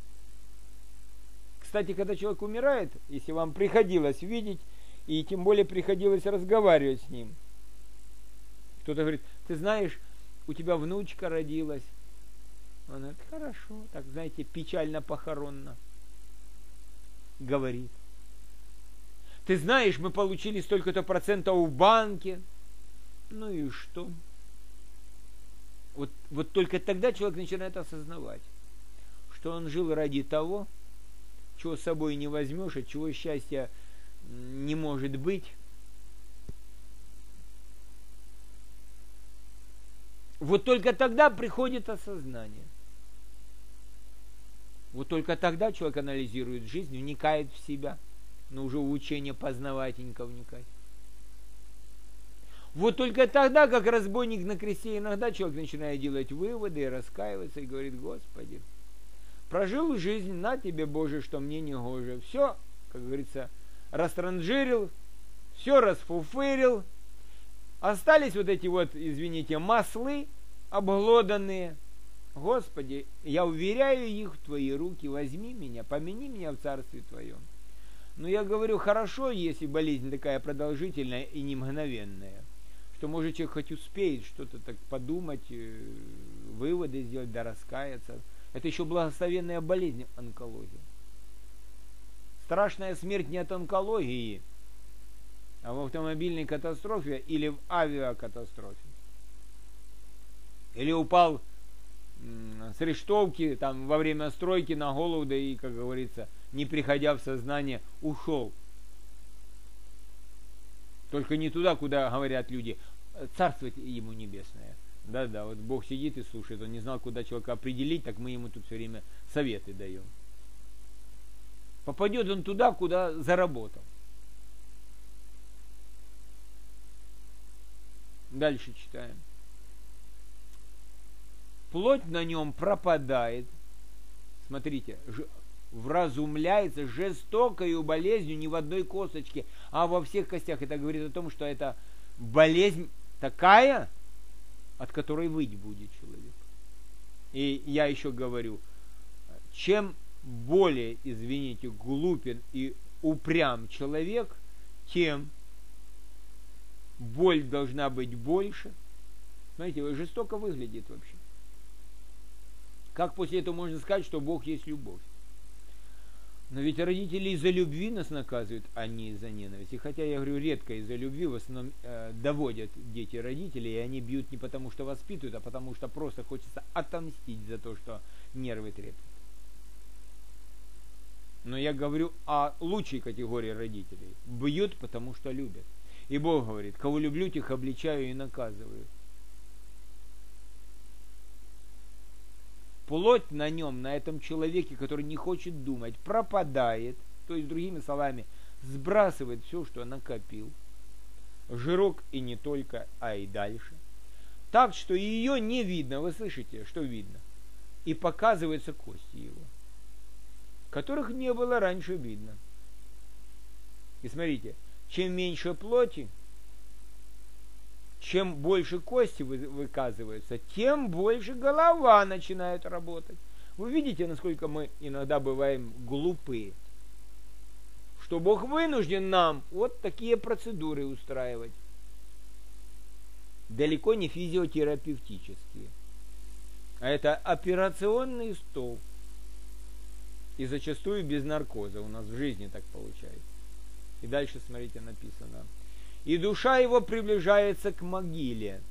A: Кстати, когда человек умирает, если вам приходилось видеть, и тем более приходилось разговаривать с ним, кто-то говорит, ты знаешь, у тебя внучка родилась. Он говорит, хорошо, так, знаете, печально похоронно говорит. Ты знаешь, мы получили столько-то процентов в банке. Ну и что? Вот только тогда человек начинает осознавать, что он жил ради того, чего с собой не возьмешь, от чего счастья не может быть. Вот только тогда приходит осознание. Вот только тогда человек анализирует жизнь, вникает в себя. Но уже в учение познавательненько вникать. Вот только тогда, как разбойник на кресте, иногда человек начинает делать выводы и раскаиваться, и говорит: Господи, прожил жизнь, на тебе, Боже, что мне не гоже. Все, как говорится, растранжирил, все расфуфырил. Остались вот эти вот, извините, маслы обглоданные. Господи, я уверяю их в Твои руки, возьми меня, помяни меня в Царстве Твоем. Но я говорю, хорошо, если болезнь такая продолжительная и не мгновенная, что, может, человек хоть успеет что-то так подумать, выводы сделать, да раскаяться. Это еще благословенная болезнь, онкология. Страшная смерть не от онкологии, а в автомобильной катастрофе или в авиакатастрофе. Или упал с рештовки там, во время стройки на голову, да и, как говорится, не приходя в сознание, ушел. Только не туда, куда говорят люди, царство ему небесное. Да-да, вот Бог сидит и слушает, он не знал, куда человека определить, так мы ему тут все время советы даем. Попадет он туда, куда заработал. Дальше читаем. Плоть на нем пропадает. Смотрите, вразумляется жестокою болезнью не в одной косточке, а во всех костях. Это говорит о том, что это болезнь такая, от которой выть будет человек. И я еще говорю, чем более, извините, глупен и упрям человек, тем боль должна быть больше. Смотрите, жестоко выглядит вообще. Как после этого можно сказать, что Бог есть любовь? Но ведь родители из-за любви нас наказывают, а не из-за ненависти. Хотя, я говорю, редко из-за любви, в основном доводят дети родителей, и они бьют не потому, что воспитывают, а потому, что просто хочется отомстить за то, что нервы треплют. Но я говорю о лучшей категории родителей. Бьют, потому что любят. И Бог говорит, кого люблю, тех обличаю и наказываю. Плоть на нем, на этом человеке, который не хочет думать, пропадает, то есть, другими словами, сбрасывает все, что накопил, жирок и не только, а и дальше, так, что ее не видно, вы слышите, что видно, и показываются кости его, которых не было раньше видно. И смотрите, чем меньше плоти, чем больше кости выказываются, тем больше голова начинает работать. Вы видите, насколько мы иногда бываем глупые, что Бог вынужден нам вот такие процедуры устраивать. Далеко не физиотерапевтические, а это операционный стол. И зачастую без наркоза. У нас в жизни так получается. И дальше, смотрите, написано. И душа его приближается к могиле.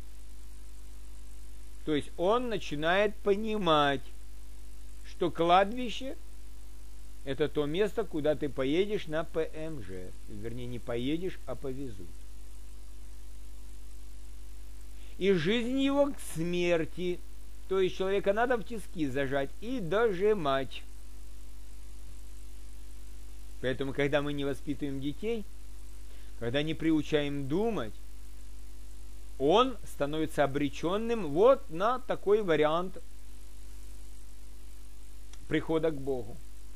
A: То есть он начинает понимать, что кладбище – это то место, куда ты поедешь на ПМЖ. Вернее, не поедешь, а повезут. И жизнь его к смерти. То есть человека надо в тиски зажать и дожимать. Поэтому, когда мы не воспитываем детей, когда не приучаем думать, он становится обреченным вот на такой вариант прихода к Богу.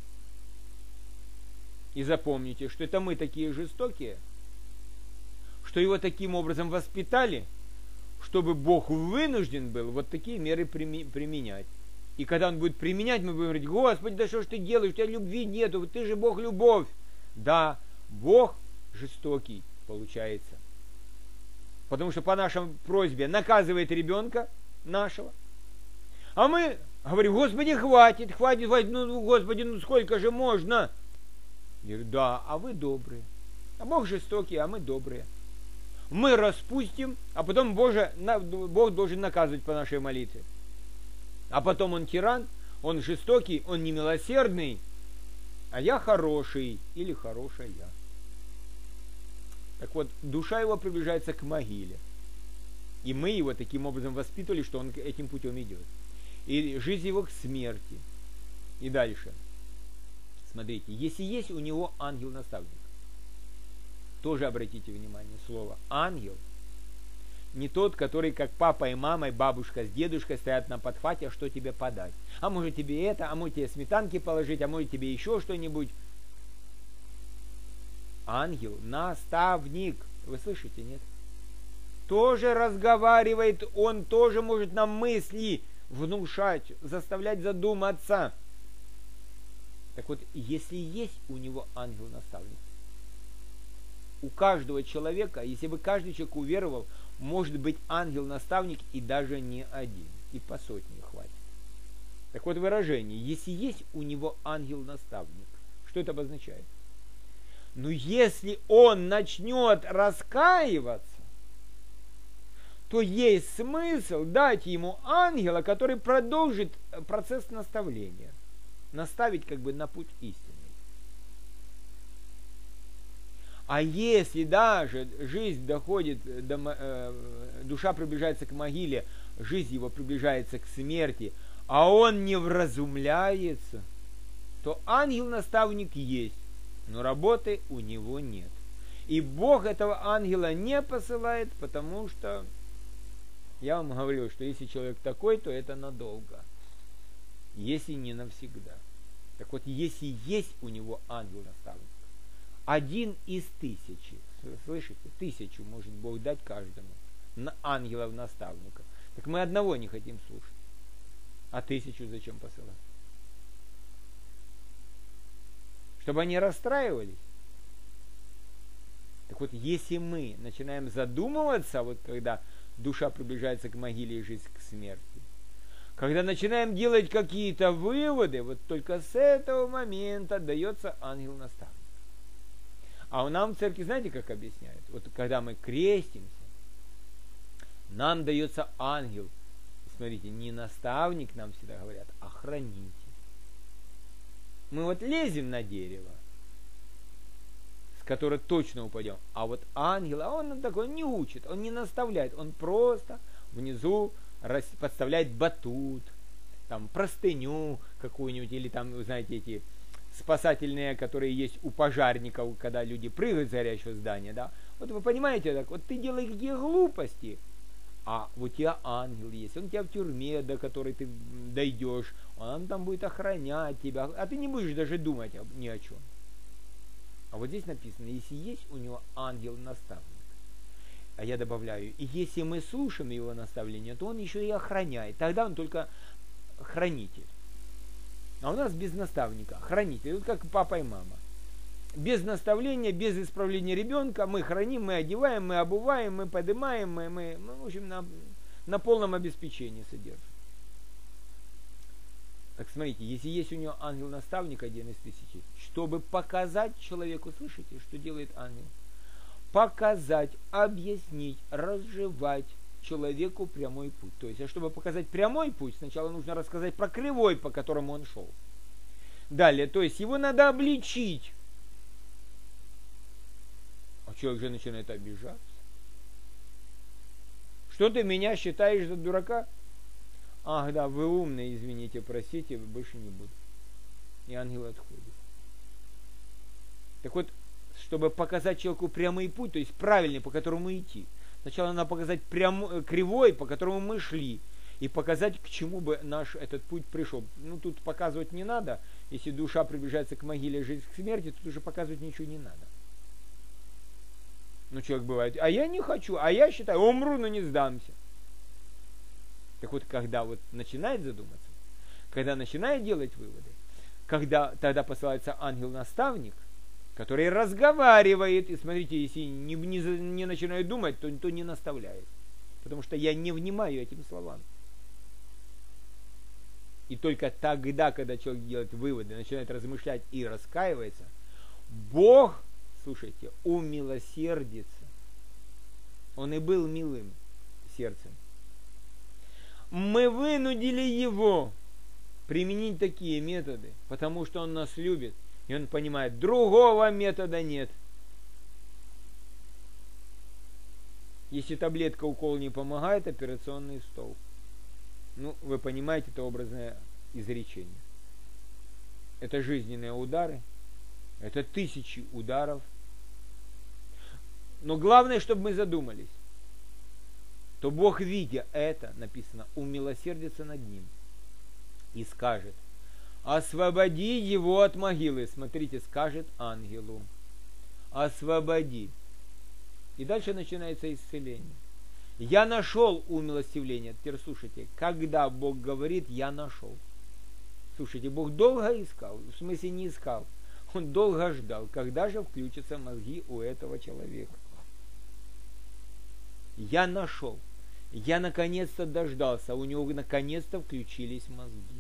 A: И запомните, что это мы такие жестокие, что его таким образом воспитали, чтобы Бог вынужден был вот такие меры применять. И когда он будет применять, мы будем говорить: Господи, да что ж ты делаешь, у тебя любви нету, ты же Бог любовь. Да, Бог жестокий получается. Потому что по нашей просьбе наказывает ребенка нашего. А мы говорим: Господи, хватит, ну Господи, ну сколько же можно? Я говорю: да, а вы добрые. А Бог жестокий, а мы добрые. Мы распустим, а потом Бог должен наказывать по нашей молитве. А потом он тиран, он жестокий, он немилосердный, а я хороший или хорошая. Так вот, душа его приближается к могиле. И мы его таким образом воспитывали, что он этим путем идет. И жизнь его к смерти. И дальше. Смотрите, если есть у него ангел-наставник, тоже обратите внимание, слово ангел, не тот, который как папа и мама, и бабушка с дедушкой стоят на подхвате, а что тебе подать. А может тебе это, а может тебе сметанки положить, а может тебе еще что-нибудь. Ангел, наставник, вы слышите, нет? Тоже разговаривает, он тоже может нам мысли внушать, заставлять задуматься. Так вот, если есть у него ангел-наставник, у каждого человека, если бы каждый человек уверовал, может быть ангел-наставник и даже не один, и по сотне хватит. Так вот выражение, если есть у него ангел-наставник, что это обозначает? Но если он начнет раскаиваться, то есть смысл дать ему ангела, который продолжит процесс наставления. Наставить как бы на путь истинный. А если даже жизнь доходит, душа приближается к могиле, жизнь его приближается к смерти, а он не вразумляется, то ангел-наставник есть, но работы у него нет. И Бог этого ангела не посылает, потому что я вам говорил, что если человек такой, то это надолго, если не навсегда. Так вот, если есть у него ангел-наставник, 1 из 1000, слышите, 1000 может Бог дать каждому, ангелов-наставников. Так мы одного не хотим слушать, а 1000 зачем посылать? Чтобы они расстраивались. Так вот, если мы начинаем задумываться, вот когда душа приближается к могиле и жизнь к смерти, когда начинаем делать какие-то выводы, вот только с этого момента дается ангел-наставник. А нам в церкви, знаете, как объясняют? Вот когда мы крестимся, нам дается ангел. Смотрите, не наставник, нам всегда говорят, а хранитель. Мы вот лезем на дерево, с которого точно упадем. А вот ангел, он такой не учит, он не наставляет, он просто внизу подставляет батут, там простыню какую-нибудь, или там, вы знаете, эти спасательные, которые есть у пожарников, когда люди прыгают с горящего здания, да. Вот вы понимаете, так, вот ты делаешь какие глупости, а у тебя ангел есть, он тебя в тюрьме, до которой ты дойдешь, он там будет охранять тебя, а ты не будешь даже думать ни о чем. А вот здесь написано, если есть у него ангел-наставник, а я добавляю, и если мы слушаем его наставления, то он еще и охраняет, тогда он только хранитель. А у нас без наставника хранитель, вот как папа и мама. Без наставления, без исправления ребенка мы храним, мы одеваем, мы обуваем, мы поднимаем, мы в общем, на полном обеспечении содержим. Так смотрите, если есть у него ангел-наставник 1 из 1000, чтобы показать человеку, слышите, что делает ангел? Показать, объяснить, разжевать человеку прямой путь. То есть, а чтобы показать прямой путь, сначала нужно рассказать про кривой, по которому он шел. Далее, то есть, его надо обличить. А человек же начинает обижаться. Что ты меня считаешь за дурака? Ах, да, вы умный, извините, простите, больше не буду. И ангел отходит. Так вот, чтобы показать человеку прямой путь, то есть правильный, по которому идти, сначала надо показать кривой, по которому мы шли, и показать, к чему бы наш этот путь пришел. Ну, тут показывать не надо. Если душа приближается к могиле, жизнь к смерти, тут уже показывать ничего не надо. Ну, человек бывает, а я не хочу, а я считаю, умру, но не сдамся. Так вот, когда вот начинает задуматься, когда начинает делать выводы, когда тогда посылается ангел-наставник, который разговаривает, и смотрите, если не начинаю думать, то не наставляет. Потому что я не внимаю этим словам. И только тогда, когда человек делает выводы, начинает размышлять и раскаивается, Бог, слушайте, умилосердится. Он и был милым сердцем. Мы вынудили его применить такие методы, потому что он нас любит. И он понимает, другого метода нет. Если таблетка, укол не помогает, операционный стол. Ну, вы понимаете, это образное изречение. Это жизненные удары, это тысячи ударов. Но главное, чтобы мы задумались, то Бог, видя это, написано, умилосердится над ним и скажет: освободи его от могилы. Смотрите, скажет ангелу: освободи. И дальше начинается исцеление. Я нашел умилостивление. Теперь слушайте, когда Бог говорит «я нашел». Слушайте, Бог долго искал, в смысле не искал. Он долго ждал, когда же включатся мозги у этого человека. Я нашел. Я наконец-то дождался, у него наконец-то включились мозги.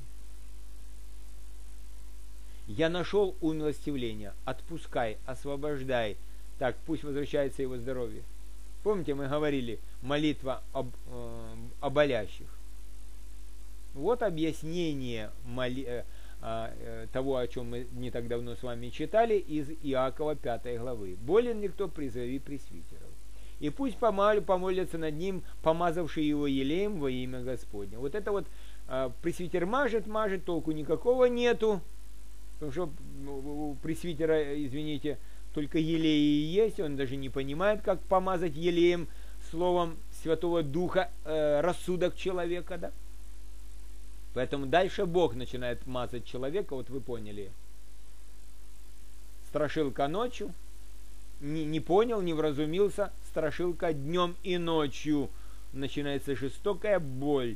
A: Я нашел умилостивление. Отпускай, освобождай. Так, пусть возвращается его здоровье. Помните, мы говорили, молитва о болящих. Вот объяснение того, о чем мы не так давно с вами читали, из Иакова 5 главы. Болен ли кто, призови пресвитеров. И пусть помолятся над ним, помазавшие его елеем во имя Господне. Вот это вот пресвитер мажет, толку никакого нету. Потому что у пресвитера, извините, только елей и есть, он даже не понимает, как помазать елеем словом Святого Духа рассудок человека, да? Поэтому дальше Бог начинает мазать человека, вот вы поняли. Страшилка ночью, не понял, не вразумился, страшилка днем и ночью. Начинается жестокая боль.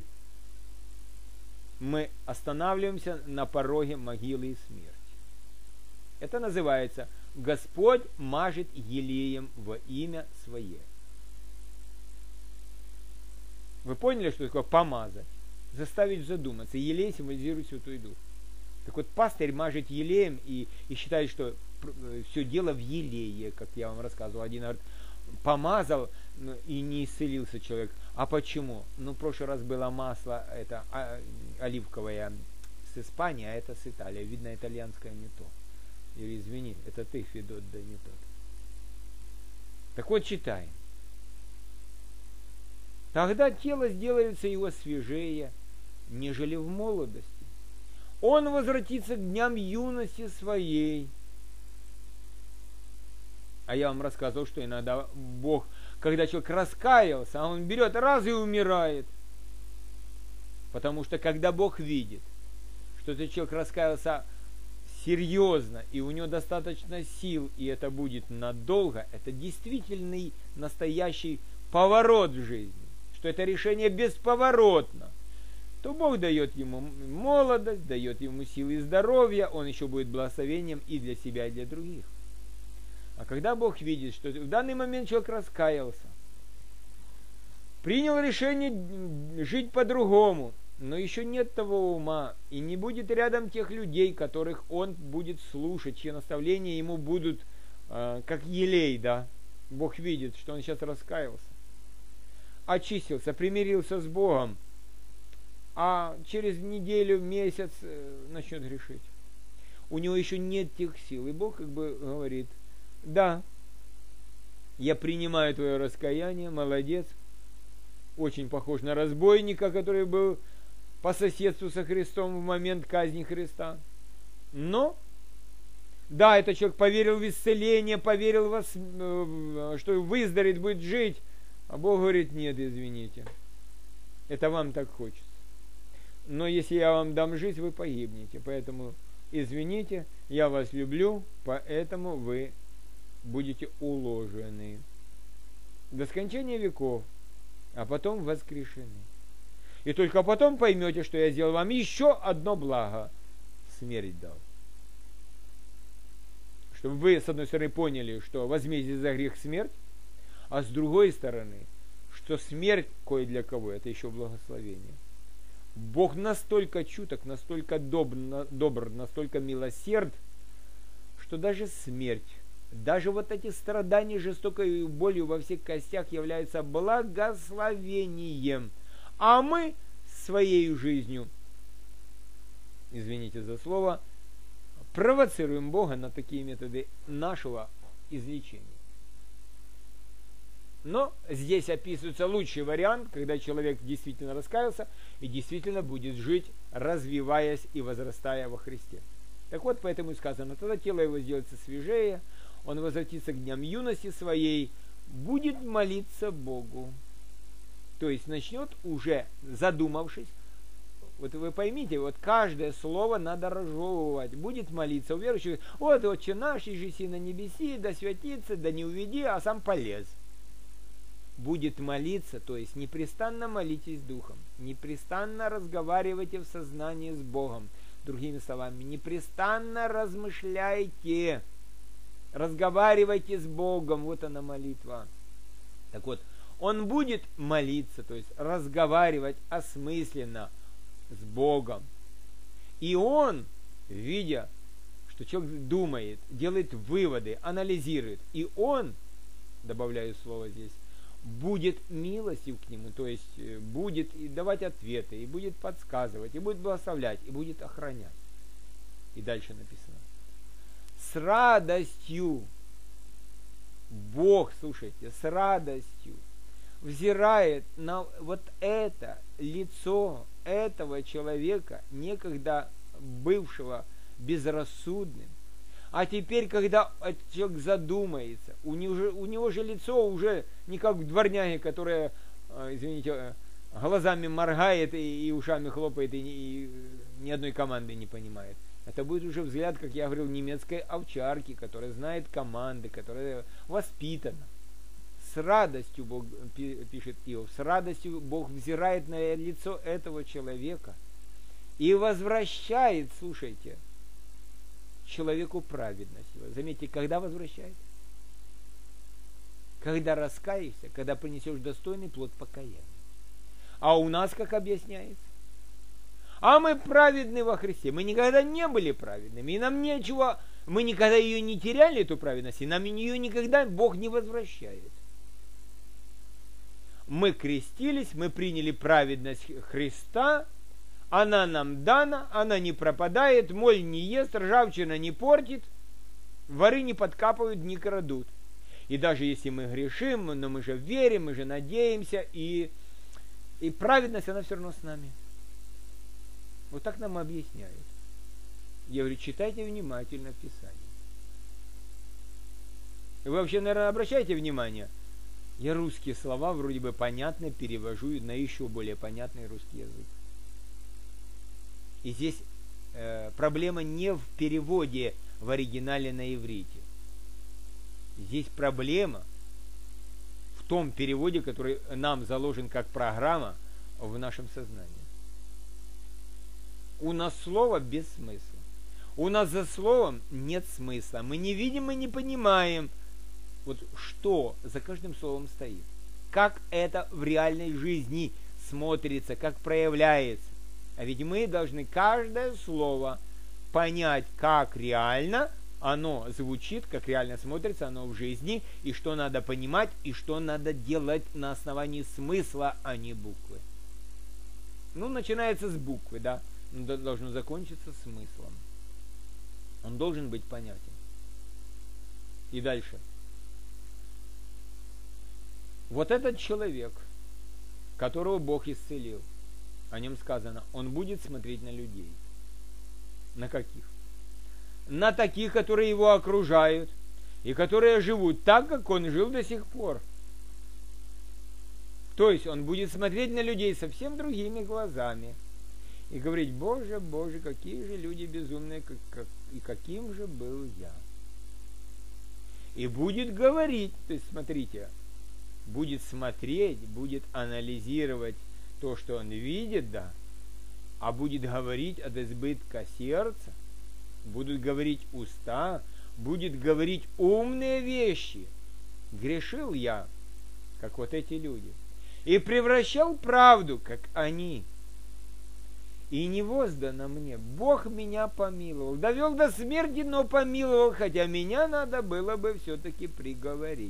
A: Мы останавливаемся на пороге могилы и смерти. Это называется «Господь мажет елеем во имя Свое». Вы поняли, что такое помазать? Заставить задуматься. Елей символизирует Святой Дух. Так вот, пастырь мажет елеем и считает, что все дело в елее, как я вам рассказывал. Один говорит, помазал и не исцелился человек. А почему? Ну, в прошлый раз было масло, это оливковое с Испании, а это с Италии. Видно, итальянское не то. Или извини, это ты, Федот, да не тот. Так вот, читаем. Тогда тело сделается его свежее, нежели в молодости. Он возвратится к дням юности своей. А я вам рассказывал, что иногда Бог, когда человек раскаялся, он берет раз и умирает. Потому что когда Бог видит, что этот человек раскаялся серьезно, и у него достаточно сил, и это будет надолго, это действительный настоящий поворот в жизни, что это решение бесповоротно, то Бог дает ему молодость, дает ему силы и здоровье, он еще будет благословением и для себя, и для других. А когда Бог видит, что в данный момент человек раскаялся, принял решение жить по-другому, но еще нет того ума, и не будет рядом тех людей, которых он будет слушать, чьи наставления ему будут как елей, да. Бог видит, что он сейчас раскаялся, очистился, примирился с Богом, а через неделю, месяц начнет грешить. У него еще нет тех сил, и Бог как бы говорит: да, я принимаю твое раскаяние, молодец, очень похож на разбойника, который был по соседству со Христом в момент казни Христа. Но, да, этот человек поверил в исцеление, поверил, что выздоровеет, будет жить. А Бог говорит: нет, извините, это вам так хочется. Но если я вам дам жизнь, вы погибнете. Поэтому, извините, я вас люблю, поэтому вы будете уложены до скончания веков, а потом воскрешены. И только потом поймете, что я сделал вам еще одно благо. Смерть дал. Чтобы вы, с одной стороны, поняли, что возмездие за грех смерть, а с другой стороны, что смерть кое для кого это еще благословение. Бог настолько чуток, настолько добр, настолько милосерд, что даже смерть, даже вот эти страдания жестокой болью во всех костях являются благословением. А мы своей жизнью, извините за слово, провоцируем Бога на такие методы нашего излечения. Но здесь описывается лучший вариант, когда человек действительно раскаялся и действительно будет жить, развиваясь и возрастая во Христе. Так вот, поэтому и сказано, тогда тело его сделается свежее, он возвратится к дням юности своей, будет молиться Богу. То есть начнет уже, задумавшись, вот вы поймите, вот каждое слово надо разжевывать. Будет молиться у верующих, вот Отче наш, иже си на небеси, да святится, да не уведи, а сам полез. Будет молиться, то есть непрестанно молитесь Духом, непрестанно разговаривайте в сознании с Богом. Другими словами, непрестанно размышляйте, разговаривайте с Богом, вот она молитва. Так вот, он будет молиться, то есть разговаривать осмысленно с Богом. И он, видя, что человек думает, делает выводы, анализирует, и он, добавляю слово здесь, будет милостив к нему, то есть будет давать ответы, и будет подсказывать, и будет благословлять, и будет охранять. И дальше написано. С радостью Бог, слушайте, с радостью взирает на вот это лицо этого человека, некогда бывшего безрассудным. А теперь, когда человек задумается, у него же лицо уже не как в дворняге, которая, извините, глазами моргает и ушами хлопает, и ни одной команды не понимает. Это будет уже взгляд, как я говорил, немецкой овчарки, которая знает команды, которая воспитана. С радостью Бог, пишет Иов, с радостью Бог взирает на лицо этого человека и возвращает, слушайте, человеку праведность его. Заметьте, когда возвращает? Когда раскаешься, когда принесешь достойный плод покаяния. А у нас как объясняется? А мы праведны во Христе. Мы никогда не были праведными, и нам нечего, мы никогда ее не теряли, эту праведность, и нам ее никогда Бог не возвращает. Мы крестились, мы приняли праведность Христа, она нам дана, она не пропадает, моль не ест, ржавчина не портит, воры не подкапывают, не крадут. И даже если мы грешим, но мы же верим, мы же надеемся, и праведность, она все равно с нами. Вот так нам объясняют. Я говорю, читайте внимательно в Писании. Вы вообще, наверное, обращайте внимание, я русские слова вроде бы понятно перевожу на еще более понятный русский язык. И здесь проблема не в переводе в оригинале на иврите. Здесь проблема в том переводе, который нам заложен как программа в нашем сознании. У нас слово без смысла. У нас за словом нет смысла. Мы не видим и не понимаем, вот что за каждым словом стоит. Как это в реальной жизни смотрится, как проявляется. А ведь мы должны каждое слово понять, как реально оно звучит, как реально смотрится оно в жизни, и что надо понимать, и что надо делать на основании смысла, а не буквы. Ну, начинается с буквы, да, но должно закончиться смыслом. Он должен быть понятен. И дальше. Вот этот человек, которого Бог исцелил, о нем сказано, он будет смотреть на людей. На каких? На таких, которые его окружают, и которые живут так, как он жил до сих пор. То есть он будет смотреть на людей совсем другими глазами и говорить: Боже, Боже, какие же люди безумные, и каким же был я. И будет говорить, то есть смотрите, будет смотреть, будет анализировать то, что он видит, да, а будет говорить от избытка сердца, будут говорить уста, будет говорить умные вещи. Грешил я, как вот эти люди, и превращал правду, как они. И не воздано мне, Бог меня помиловал, довел до смерти, но помиловал, хотя меня надо было бы все-таки приговорить.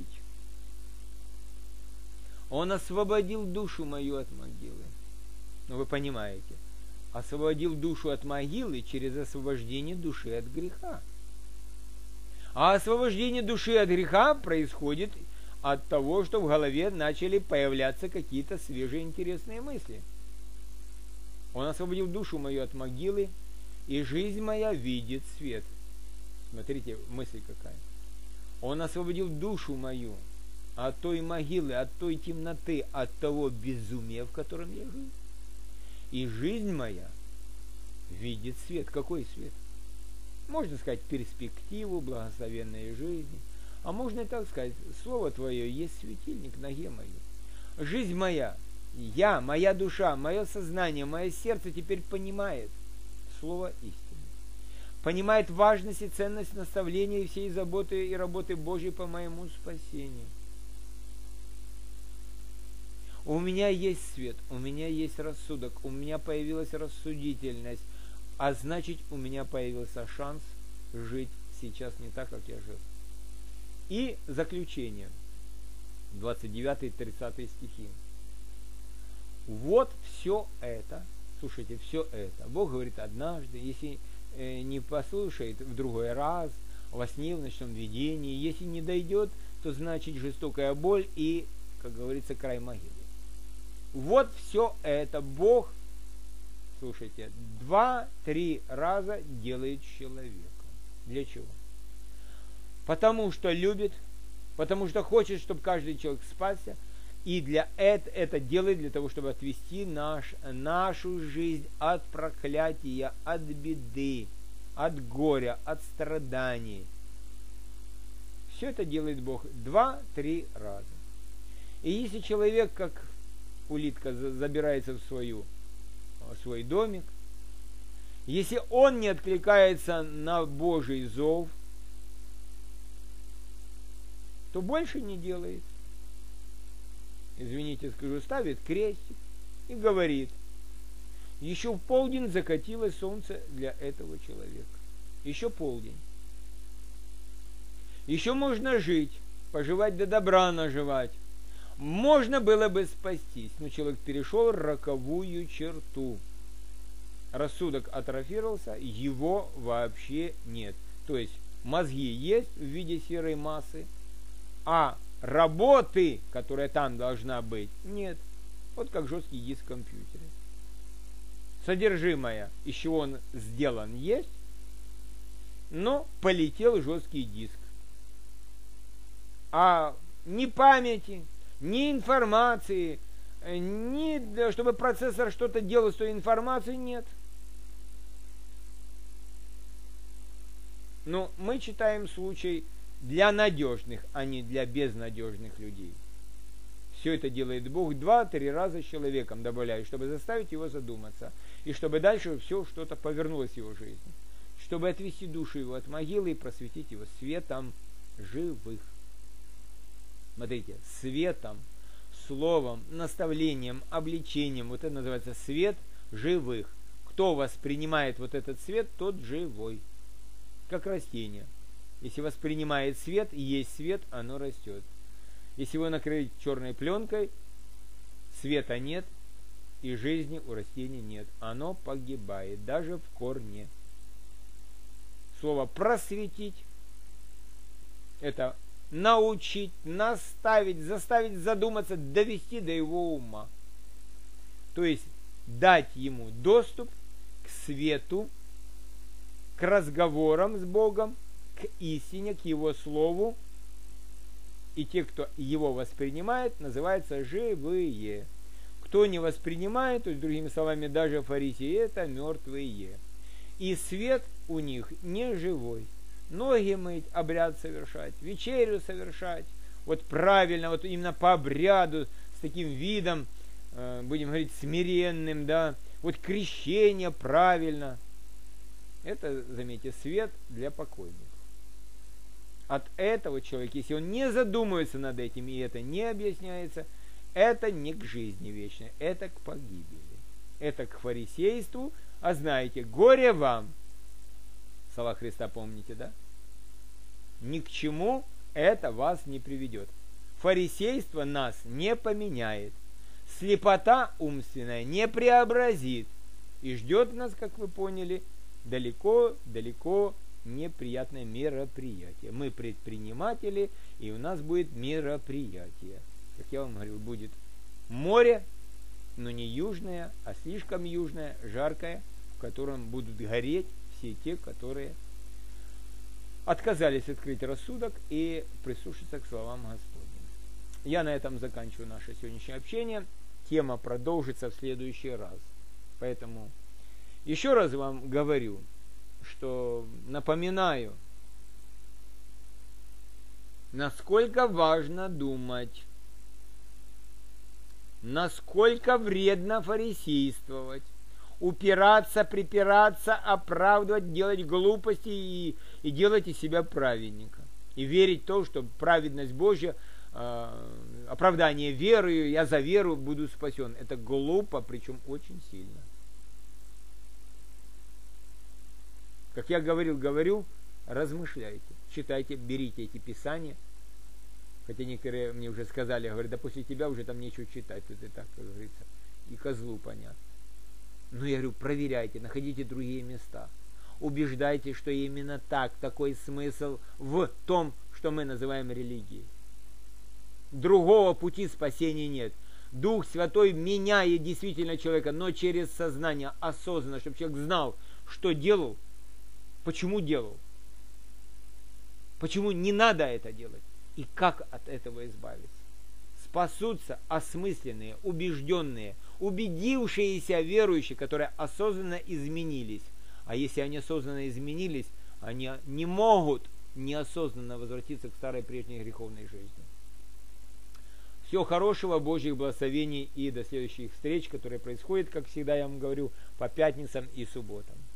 A: Он освободил душу мою от могилы. Ну, вы понимаете, освободил душу от могилы через освобождение души от греха. А освобождение души от греха происходит от того, что в голове начали появляться какие-то свежие интересные мысли. Он освободил душу мою от могилы, и жизнь моя видит свет. Смотрите, мысль какая. Он освободил душу мою от той могилы, от той темноты, от того безумия, в котором я жил. И жизнь моя видит свет. Какой свет? Можно сказать, перспективу благословенной жизни. А можно и так сказать, слово Твое есть светильник ноге моей. Жизнь моя, я, моя душа, мое сознание, мое сердце теперь понимает слово истины. Понимает важность и ценность наставления и всей заботы и работы Божьей по моему спасению. У меня есть свет, у меня есть рассудок, у меня появилась рассудительность, а значит, у меня появился шанс жить сейчас не так, как я жил. И заключение, 29-30 стихи. Вот все это, слушайте, все это. Бог говорит однажды, если не послушает в другой раз, во сне, в ночном видении, если не дойдет, то значит жестокая боль и, как говорится, край могилы. Вот все это Бог, слушайте, 2-3 раза делает человеком. Для чего? Потому что любит, потому что хочет, чтобы каждый человек спасся, и для это делает для того, чтобы отвести нашу жизнь от проклятия, от беды, от горя, от страданий. Все это делает Бог 2-3 раза. И если человек, как улитка, забирается в свой домик, если он не откликается на Божий зов, то больше не делает. Извините, скажу, ставит крестик и говорит: еще в полдень закатилось солнце для этого человека. Еще полдень. Еще можно жить, поживать да добра наживать. Можно было бы спастись, но человек перешел роковую черту. Рассудок атрофировался, его вообще нет. То есть мозги есть в виде серой массы, а работы, которая там должна быть, нет. Вот как жесткий диск в компьютере. Содержимое, из чего он сделан, есть, но полетел жесткий диск. А ни памяти, ни информации, ни чтобы процессор что-то делал с той информацией, нет. Но мы читаем случай для надежных, а не для безнадежных людей. Все это делает Бог 2-3 раза с человеком, добавляет, чтобы заставить его задуматься, и чтобы дальше все что-то повернулось в его жизни, чтобы отвести душу его от могилы и просветить его светом живых. Смотрите, светом, словом, наставлением, обличением, вот это называется свет живых. Кто воспринимает вот этот свет, тот живой, как растение. Если воспринимает свет и есть свет, оно растет. Если его накрыть черной пленкой, света нет, и жизни у растения нет. Оно погибает, даже в корне. Слово «просветить» – это научить, наставить, заставить задуматься, довести до его ума. То есть дать ему доступ к свету, к разговорам с Богом, к истине, к Его Слову. И те, кто его воспринимает, называются живые. Кто не воспринимает, то есть, другими словами, даже фарисеи, это мертвые. И свет у них не живой. Ноги мыть, обряд совершать, вечерю совершать. Вот правильно, вот именно по обряду, с таким видом, будем говорить, смиренным, да. Вот крещение правильно. Это, заметьте, свет для покойников. От этого человека, если он не задумывается над этим, и это не объясняется, это не к жизни вечной, это к погибели. Это к фарисейству, а знаете, горе вам. Слова Христа помните, да? Ни к чему это вас не приведет. Фарисейство нас не поменяет. Слепота умственная не преобразит. И ждет нас, как вы поняли, далеко-далеко неприятное мероприятие. Мы предприниматели, и у нас будет мероприятие. Как я вам говорил, будет море, но не южное, а слишком южное, жаркое, в котором будут гореть все те, которые отказались открыть рассудок и прислушаться к словам Господним. Я на этом заканчиваю наше сегодняшнее общение. Тема продолжится в следующий раз. Поэтому еще раз вам говорю, что напоминаю, насколько важно думать, насколько вредно фарисействовать, упираться, припираться, оправдывать, делать глупости и делать из себя праведника. И верить в то, что праведность Божья, оправдание верою, я за веру буду спасен. Это глупо, причем очень сильно. Как я говорю, размышляйте, читайте, берите эти писания. Хотя некоторые мне уже сказали, говорят, да после тебя уже там нечего читать, тут и так, как говорится, и козлу понятно. Но я говорю, проверяйте, находите другие места. Убеждайтесь, что именно так, такой смысл в том, что мы называем религией. Другого пути спасения нет. Дух Святой меняет действительно человека, но через сознание, осознанно, чтобы человек знал, что делал, почему делал, почему не надо это делать и как от этого избавиться. Спасутся осмысленные, убежденные, убедившиеся верующие, которые осознанно изменились. А если они осознанно изменились, они не могут неосознанно возвратиться к старой прежней греховной жизни. Всего хорошего, Божьих благословений и до следующих встреч, которые происходят, как всегда я вам говорю, по пятницам и субботам.